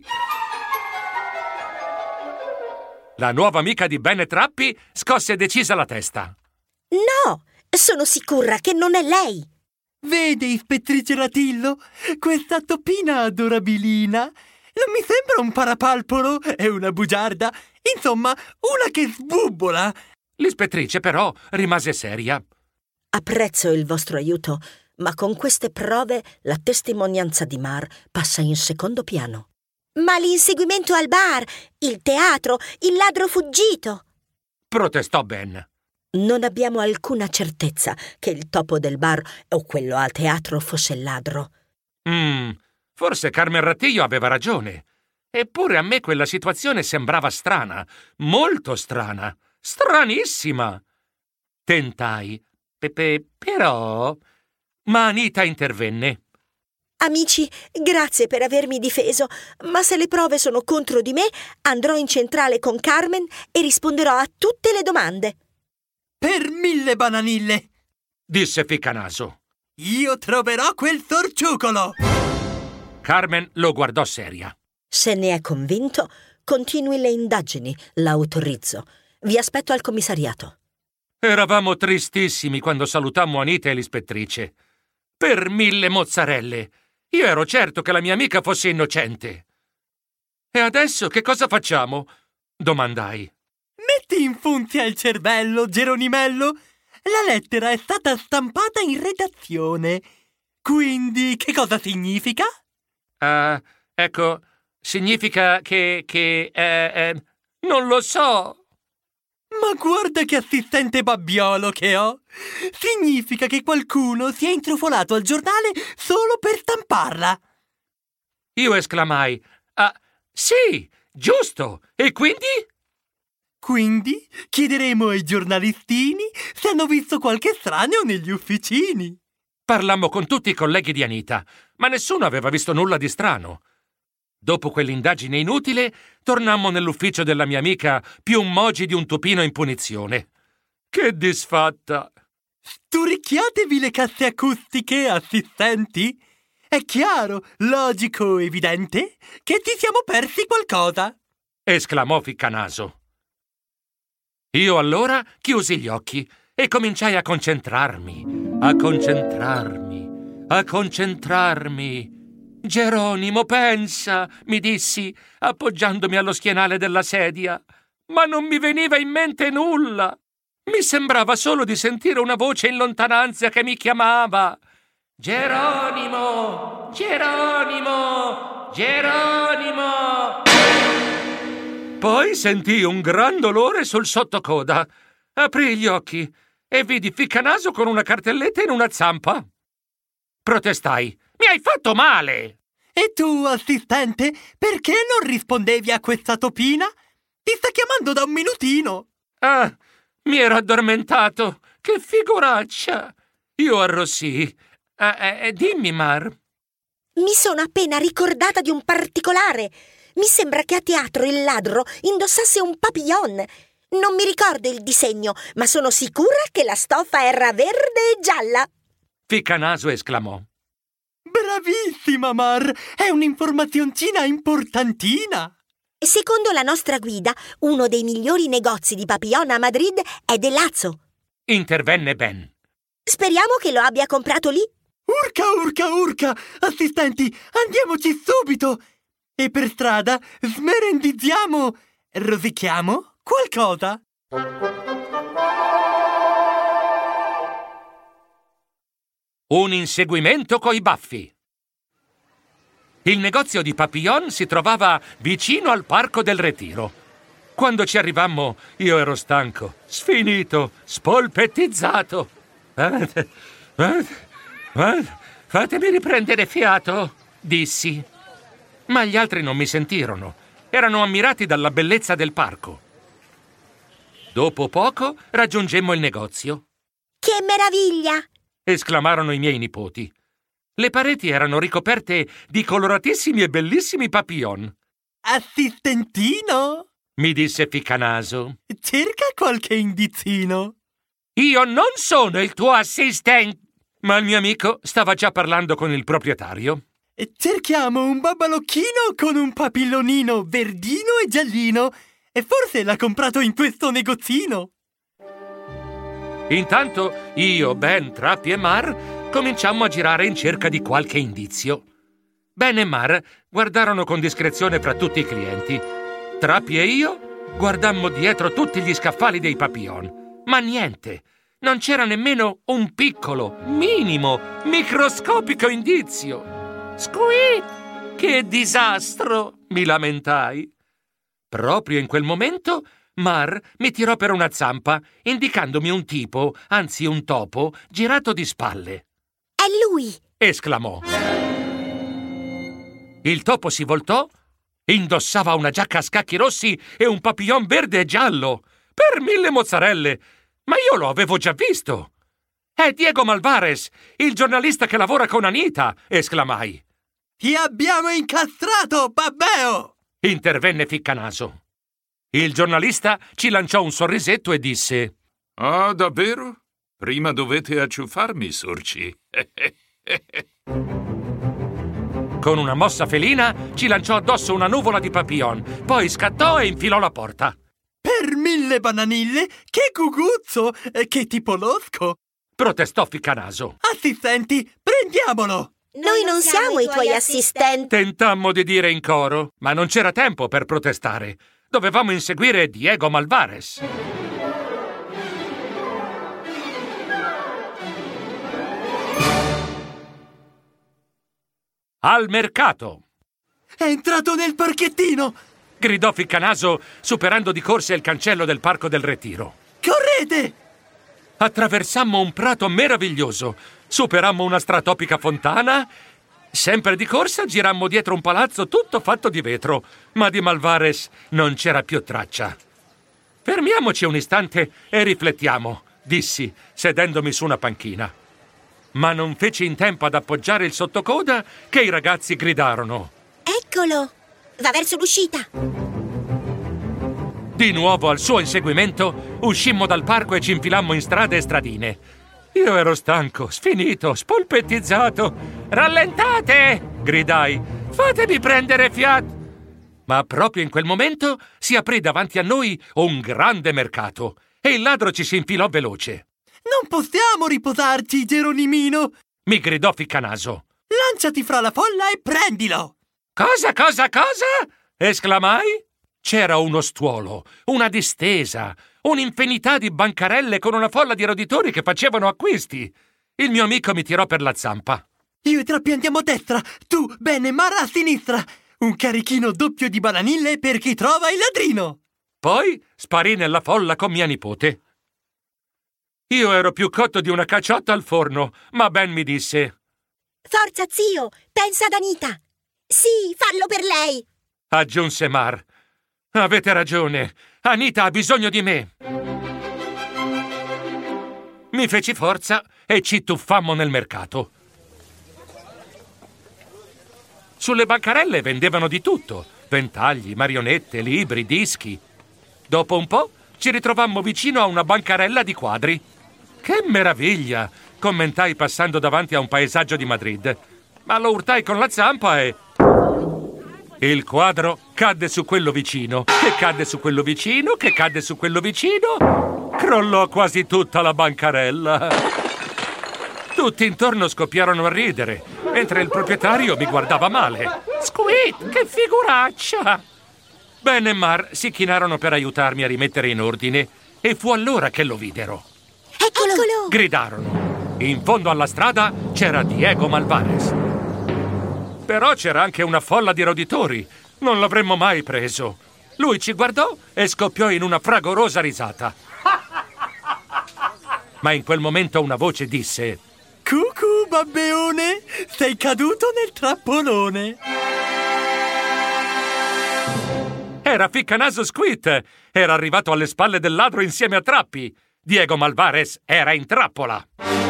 Speaker 2: La nuova amica di Bene Trappi scosse decisa la testa.
Speaker 3: No, sono sicura che non è lei.
Speaker 4: Vede, ispettrice Ratillo, questa topina adorabilina non mi sembra un parapalpolo, è una bugiarda, insomma, una che sbubbola.
Speaker 2: L'ispettrice però rimase seria.
Speaker 3: Apprezzo il vostro aiuto, ma con queste prove la testimonianza di Mar passa in secondo piano. Ma l'inseguimento al bar, il teatro, il ladro fuggito,
Speaker 2: protestò Ben.
Speaker 3: Non abbiamo alcuna certezza che il topo del bar o quello al teatro fosse il ladro.
Speaker 2: Forse Carmen Ratillo aveva ragione. Eppure a me quella situazione sembrava strana, molto strana, stranissima. Tentai, però... Ma Anita intervenne.
Speaker 3: Amici, grazie per avermi difeso, ma se le prove sono contro di me, andrò in centrale con Carmen e risponderò a tutte le domande.
Speaker 4: Per 1000 bananille,
Speaker 2: disse Ficcanaso.
Speaker 4: Io troverò quel sorciucolo.
Speaker 2: Carmen lo guardò seria.
Speaker 3: Se ne è convinto, continui le indagini, la autorizzo. Vi aspetto al commissariato.
Speaker 2: Eravamo tristissimi quando salutammo Anita e l'ispettrice. Per 1000 mozzarelle! Io ero certo che la mia amica fosse innocente. E adesso che cosa facciamo? Domandai.
Speaker 4: Metti in funzia il cervello, Geronimello. La lettera è stata stampata in redazione. Quindi, che cosa significa?
Speaker 2: Ecco, significa che Non lo so.
Speaker 4: Ma guarda che assistente babbiolo che ho! Significa che qualcuno si è intrufolato al giornale solo per stamparla.
Speaker 2: Io esclamai: ah, sì, giusto. E quindi?
Speaker 4: Quindi chiederemo ai giornalistini se hanno visto qualche estraneo negli ufficini.
Speaker 2: Parlammo con tutti i colleghi di Anita, ma nessuno aveva visto nulla di strano. Dopo quell'indagine inutile, tornammo nell'ufficio della mia amica più mogi di un tupino in punizione. Che disfatta!
Speaker 4: Sturicchiatevi le casse acustiche, assistenti. È chiaro, logico, evidente che ci siamo persi qualcosa.
Speaker 2: Esclamò Ficcanaso. Io allora chiusi gli occhi e cominciai a concentrarmi. Geronimo, pensa, mi dissi, appoggiandomi allo schienale della sedia. Ma non mi veniva in mente nulla. Mi sembrava solo di sentire una voce in lontananza che mi chiamava. Geronimo! Geronimo! Geronimo! Poi sentii un gran dolore sul sottocoda. Aprii gli occhi e vidi Ficcanaso con una cartelletta in una zampa. Protestai. Mi hai fatto male!
Speaker 4: E tu, assistente, perché non rispondevi a questa topina? Ti sta chiamando da un minutino.
Speaker 2: Ah, mi ero addormentato. Che figuraccia! Io arrossii. Dimmi, Mar.
Speaker 3: Mi sono appena ricordata di un particolare. Mi sembra che a teatro il ladro indossasse un papillon. Non mi ricordo il disegno, ma sono sicura che la stoffa era verde e gialla.
Speaker 2: Ficcanaso esclamò.
Speaker 4: Bravissima, Mar! È un'informazioncina importantina!
Speaker 3: Secondo la nostra guida, uno dei migliori negozi di papillon a Madrid è Delazzo.
Speaker 2: Intervenne Ben.
Speaker 3: Speriamo che lo abbia comprato lì.
Speaker 4: Urca! Assistenti, andiamoci subito! E per strada smerendizziamo, rosichiamo qualcosa.
Speaker 2: Un inseguimento coi baffi. Il negozio di Papillon si trovava vicino al Parco del Retiro. Quando ci arrivammo, io ero stanco, sfinito, spolpettizzato. Fatemi riprendere fiato, dissi. Ma gli altri non mi sentirono. Erano ammirati dalla bellezza del parco. Dopo poco raggiungemmo il negozio.
Speaker 3: Che meraviglia!
Speaker 2: Esclamarono i miei nipoti. Le pareti erano ricoperte di coloratissimi e bellissimi papillon.
Speaker 4: Assistentino?
Speaker 2: Mi disse Ficcanaso.
Speaker 4: Cerca qualche indizino.
Speaker 2: Io non sono il tuo assistente. Ma il mio amico stava già parlando con il proprietario.
Speaker 4: Cerchiamo un babbalocchino con un papillonino verdino e giallino. E forse l'ha comprato in questo negozino.
Speaker 2: Intanto io, Ben, Trappi e Mar cominciammo a girare in cerca di qualche indizio. Ben e Mar guardarono con discrezione fra tutti i clienti. Trappi e io guardammo dietro tutti gli scaffali dei papillon. Ma niente, non c'era nemmeno un piccolo, minimo, microscopico indizio. Squeak! Che disastro! Mi lamentai. Proprio in quel momento Mar mi tirò per una zampa, indicandomi un tipo, anzi un topo, girato di spalle.
Speaker 3: È lui!
Speaker 2: Esclamò. Il topo si voltò, indossava una giacca a scacchi rossi e un papillon verde e giallo. Per 1000 mozzarelle! Ma io lo avevo già visto! È Diego Malvares, il giornalista che lavora con Anita! Esclamai.
Speaker 4: Ti abbiamo incastrato, babbeo!
Speaker 2: Intervenne Ficcanaso. Il giornalista ci lanciò un sorrisetto e disse:
Speaker 5: Ah, davvero? Prima dovete acciuffarmi, sorci.
Speaker 2: Con una mossa felina ci lanciò addosso una nuvola di papillon, poi scattò e infilò la porta.
Speaker 4: Per 1000 bananille? Che guguzzo! Che tipo losco!
Speaker 2: Protestò Ficcanaso.
Speaker 4: Assistenti, prendiamolo!
Speaker 3: Noi non siamo i tuoi assistenti.
Speaker 2: Tentammo di dire in coro, ma non c'era tempo per protestare. Dovevamo inseguire Diego Malvares. Al mercato.
Speaker 4: È entrato nel parchettino!
Speaker 2: gridò Ficcanaso, superando di corsa il cancello del Parco del Retiro.
Speaker 4: Correte!
Speaker 2: Attraversammo un prato meraviglioso, superammo una stratopica fontana. Sempre di corsa girammo dietro un palazzo tutto fatto di vetro, ma di Malvares non c'era più traccia. Fermiamoci un istante e riflettiamo, dissi, sedendomi su una panchina. Ma non feci in tempo ad appoggiare il sottocoda che i ragazzi gridarono.
Speaker 3: Eccolo! Va verso l'uscita!
Speaker 2: Di nuovo al suo inseguimento, uscimmo dal parco e ci infilammo in strade e stradine. Io ero stanco, sfinito, spolpettizzato. «Rallentate!» gridai. «Fatemi prendere fiato!» Ma proprio in quel momento si aprì davanti a noi un grande mercato e il ladro ci si infilò veloce.
Speaker 4: Non possiamo riposarci, Geronimino!
Speaker 2: Mi gridò Ficcanaso.
Speaker 4: Lanciati fra la folla e prendilo!
Speaker 2: «Cosa? Esclamai. C'era uno stuolo, una distesa, un'infinità di bancarelle con una folla di roditori che facevano acquisti. Il mio amico mi tirò per la zampa.
Speaker 4: Io e Trappi andiamo a destra, tu, Ben e Mara a sinistra. Un carichino doppio di bananille per chi trova il ladrino.
Speaker 2: Poi sparì nella folla con mia nipote. Io ero più cotto di una caciotta al forno, ma Ben mi disse:
Speaker 3: Forza, zio, pensa ad Anita. Sì, fallo per lei.
Speaker 2: Aggiunse Mar. Avete ragione, Anita ha bisogno di me. Mi feci forza e ci tuffammo nel mercato. Sulle bancarelle vendevano di tutto: ventagli, marionette, libri, dischi. Dopo un po' ci ritrovammo vicino a una bancarella di quadri. Che meraviglia! Commentai passando davanti a un paesaggio di Madrid. Ma lo urtai con la zampa e... il quadro cadde su quello vicino, che cadde su quello vicino, che cadde su quello vicino. Crollò quasi tutta la bancarella. Tutti intorno scoppiarono a ridere, mentre il proprietario mi guardava male. Squid, che figuraccia! Ben e Mar si chinarono per aiutarmi a rimettere in ordine e fu allora che lo videro.
Speaker 3: Eccolo!
Speaker 2: Gridarono. In fondo alla strada c'era Diego Malvares. Però c'era anche una folla di roditori. Non l'avremmo mai preso. Lui ci guardò e scoppiò in una fragorosa risata. Ma in quel momento una voce disse:
Speaker 4: Cucù, babbeone, sei caduto nel trappolone.
Speaker 2: Era Ficcanaso Squid. Era arrivato alle spalle del ladro insieme a Trappi. Diego Malvares era in trappola.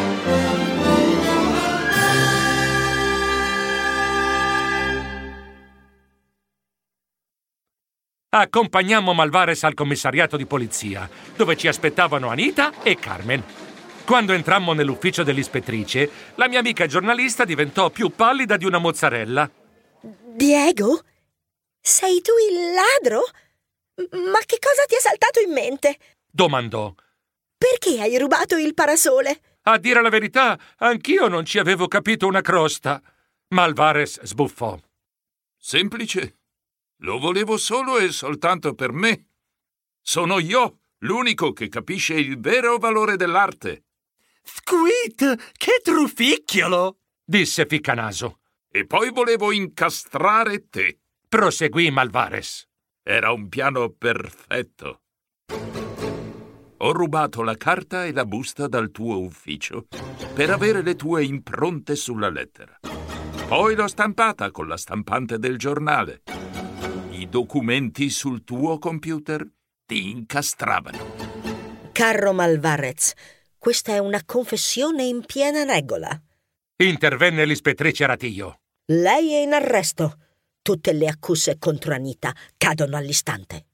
Speaker 2: Accompagnammo Malvares al commissariato di polizia, dove ci aspettavano Anita e Carmen. Quando entrammo nell'ufficio dell'ispettrice, la mia amica giornalista diventò più pallida di una mozzarella.
Speaker 3: Diego? Sei tu il ladro? Ma che cosa ti è saltato in mente?
Speaker 2: Domandò.
Speaker 3: Perché hai rubato il parasole?
Speaker 2: A dire la verità, anch'io non ci avevo capito una crosta. Malvares sbuffò.
Speaker 5: Semplice. Lo volevo solo e soltanto per me. Sono io l'unico che capisce il vero valore dell'arte.
Speaker 4: Squid, che trufficchiolo!
Speaker 2: Disse Ficcanaso.
Speaker 5: E poi volevo incastrare te.
Speaker 2: Proseguì Malvares.
Speaker 5: Era un piano perfetto. Ho rubato la carta e la busta dal tuo ufficio per avere le tue impronte sulla lettera. Poi l'ho stampata con la stampante del giornale. I documenti sul tuo computer ti incastravano.
Speaker 3: Caro Malvares, questa è una confessione in piena regola.
Speaker 2: Intervenne l'ispettrice Ratillo.
Speaker 3: Lei è in arresto. Tutte le accuse contro Anita cadono all'istante.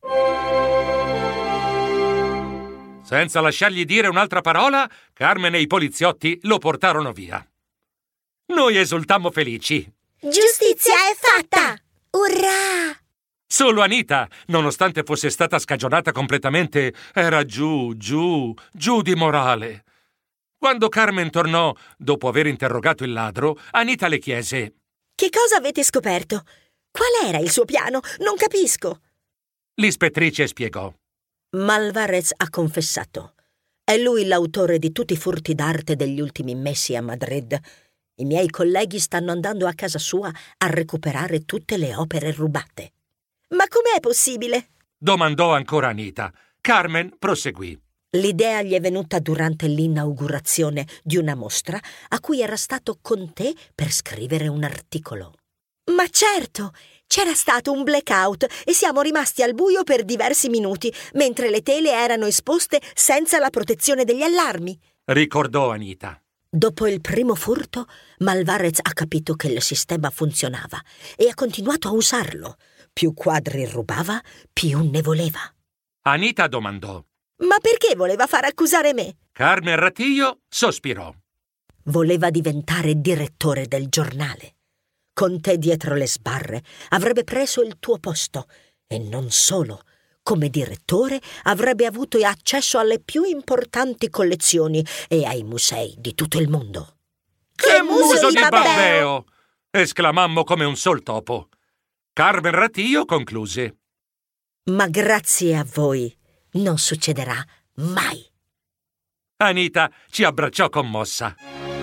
Speaker 2: Senza lasciargli dire un'altra parola, Carmen e i poliziotti lo portarono via. Noi esultammo felici.
Speaker 3: Giustizia è fatta! Urrà!
Speaker 2: Solo Anita, nonostante fosse stata scagionata completamente, era giù di morale. Quando Carmen tornò, dopo aver interrogato il ladro, Anita le chiese:
Speaker 3: Che cosa avete scoperto? Qual era il suo piano? Non capisco.
Speaker 2: L'ispettrice spiegò.
Speaker 3: Malvares ha confessato. È lui l'autore di tutti i furti d'arte degli ultimi mesi a Madrid. I miei colleghi stanno andando a casa sua a recuperare tutte le opere rubate. Ma com'è possibile?
Speaker 2: Domandò ancora Anita. Carmen proseguì.
Speaker 3: L'idea gli è venuta durante l'inaugurazione di una mostra a cui era stato con te per scrivere un articolo. Ma certo! C'era stato un blackout e siamo rimasti al buio per diversi minuti, mentre le tele erano esposte senza la protezione degli allarmi.
Speaker 2: Ricordò Anita.
Speaker 3: Dopo il primo furto, Malvarez ha capito che il sistema funzionava e ha continuato a usarlo. Più quadri rubava, più ne voleva.
Speaker 2: Anita domandò.
Speaker 3: Ma perché voleva far accusare me?
Speaker 2: Carmen Ratillo sospirò.
Speaker 3: Voleva diventare direttore del giornale. Con te dietro le sbarre avrebbe preso il tuo posto e non solo. Come direttore avrebbe avuto accesso alle più importanti collezioni e ai musei di tutto il mondo.
Speaker 2: Che muso di babbeo! Esclamammo come un sol topo. Carmen Ratillo concluse.
Speaker 3: Ma grazie a voi non succederà mai.
Speaker 2: Anita ci abbracciò commossa.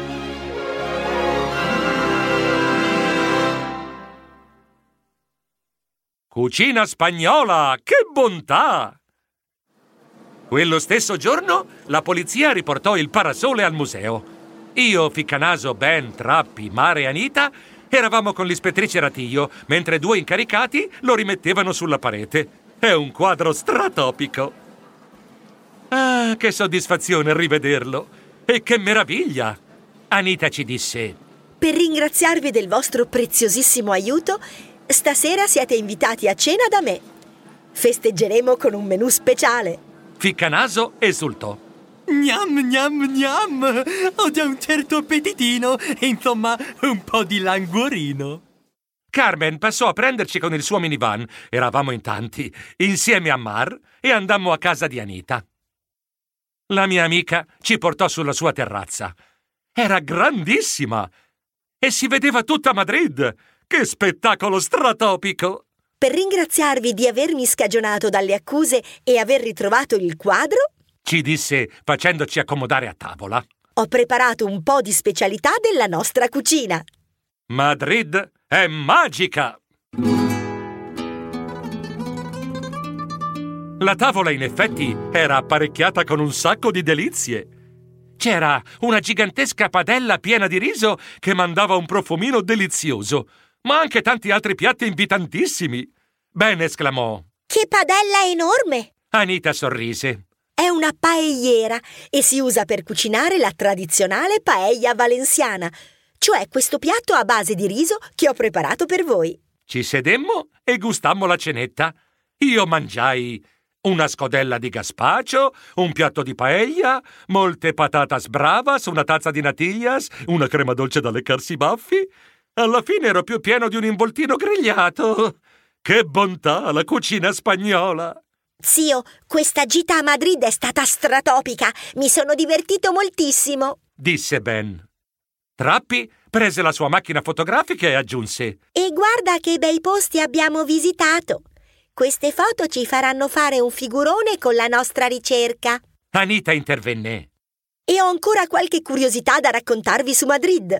Speaker 2: Cucina spagnola, che bontà! Quello stesso giorno la polizia riportò il parasole al museo. Io, Ficcanaso, Ben, Trappi, Mare e Anita eravamo con l'ispettrice Ratillo, mentre 2 incaricati lo rimettevano sulla parete. È un quadro stratopico. Ah, che soddisfazione rivederlo! E che meraviglia! Anita ci disse:
Speaker 3: Per ringraziarvi del vostro preziosissimo aiuto, stasera siete invitati a cena da me. Festeggeremo con un menù speciale.
Speaker 2: Ficcanaso esultò.
Speaker 4: Gnam, gnam, gnam! Ho già un certo appetitino e insomma un po' di languorino.
Speaker 2: Carmen passò a prenderci con il suo minivan, eravamo in tanti, insieme a Mar, e andammo a casa di Anita. La mia amica ci portò sulla sua terrazza. Era grandissima e si vedeva tutta Madrid. Che spettacolo stratopico!
Speaker 3: Per ringraziarvi di avermi scagionato dalle accuse e aver ritrovato il quadro,
Speaker 2: ci disse facendoci accomodare a tavola.
Speaker 3: Ho preparato un po' di specialità della nostra cucina.
Speaker 2: Madrid è magica! La tavola in effetti era apparecchiata con un sacco di delizie. C'era una gigantesca padella piena di riso che mandava un profumino delizioso, ma anche tanti altri piatti invitantissimi. Ben esclamò.
Speaker 3: Che padella enorme!
Speaker 2: Anita sorrise.
Speaker 3: È una paelliera e si usa per cucinare la tradizionale paella valenziana, cioè questo piatto a base di riso che ho preparato per voi.
Speaker 2: Ci sedemmo e gustammo la cenetta. Io mangiai una scodella di gazpacho, un piatto di paella, molte patatas bravas, una tazza di natillas, una crema dolce da leccarsi i baffi. Alla fine ero più pieno di un involtino grigliato. Che bontà la cucina spagnola!
Speaker 3: Zio, questa gita a Madrid è stata stratopica. Mi sono divertito moltissimo,
Speaker 2: disse Ben. Trappi prese la sua macchina fotografica e aggiunse:
Speaker 3: E guarda che bei posti abbiamo visitato. Queste foto ci faranno fare un figurone con la nostra ricerca.
Speaker 2: Anita intervenne.
Speaker 3: E ho ancora qualche curiosità da raccontarvi su Madrid.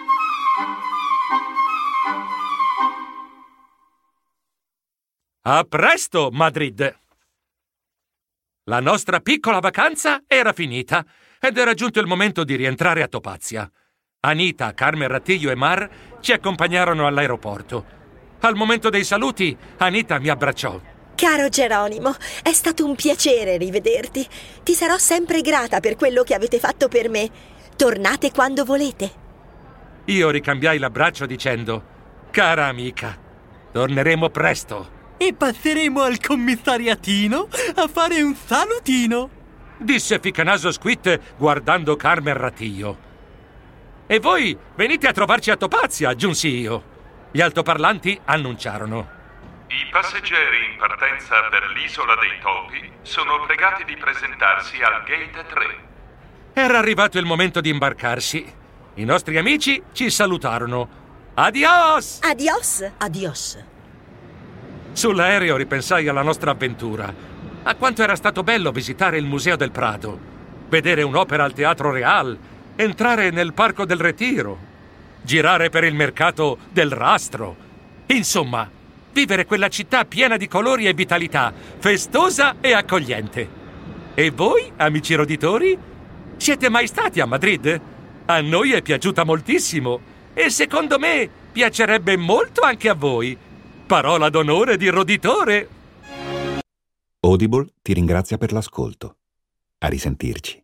Speaker 2: A presto, Madrid! La nostra piccola vacanza era finita ed era giunto il momento di rientrare a Topazia. Anita, Carmen Ratillo e Mar ci accompagnarono all'aeroporto. Al momento dei saluti, Anita mi abbracciò.
Speaker 3: Caro Geronimo, è stato un piacere rivederti. Ti sarò sempre grata per quello che avete fatto per me. Tornate quando volete.
Speaker 2: Io ricambiai l'abbraccio dicendo: cara amica, torneremo presto.
Speaker 4: E passeremo al commissariatino a fare un salutino,
Speaker 2: disse Ficcanaso Squit guardando Carmen Ratillo. E voi venite a trovarci a Topazia, aggiunsi io. Gli altoparlanti annunciarono:
Speaker 6: i passeggeri in partenza per l'isola dei topi sono pregati di presentarsi al gate 3.
Speaker 2: Era arrivato il momento di imbarcarsi. I nostri amici ci salutarono. Adios!
Speaker 3: Adios! Adios!
Speaker 2: Sull'aereo ripensai alla nostra avventura, a quanto era stato bello visitare il Museo del Prado, vedere un'opera al Teatro Real, entrare nel Parco del Retiro, girare per il mercato del Rastro. Insomma, vivere quella città piena di colori e vitalità, festosa e accogliente. E voi, amici roditori? Siete mai stati a Madrid? A noi è piaciuta moltissimo e secondo me piacerebbe molto anche a voi. Parola d'onore di roditore!
Speaker 1: Audible ti ringrazia per l'ascolto. A risentirci.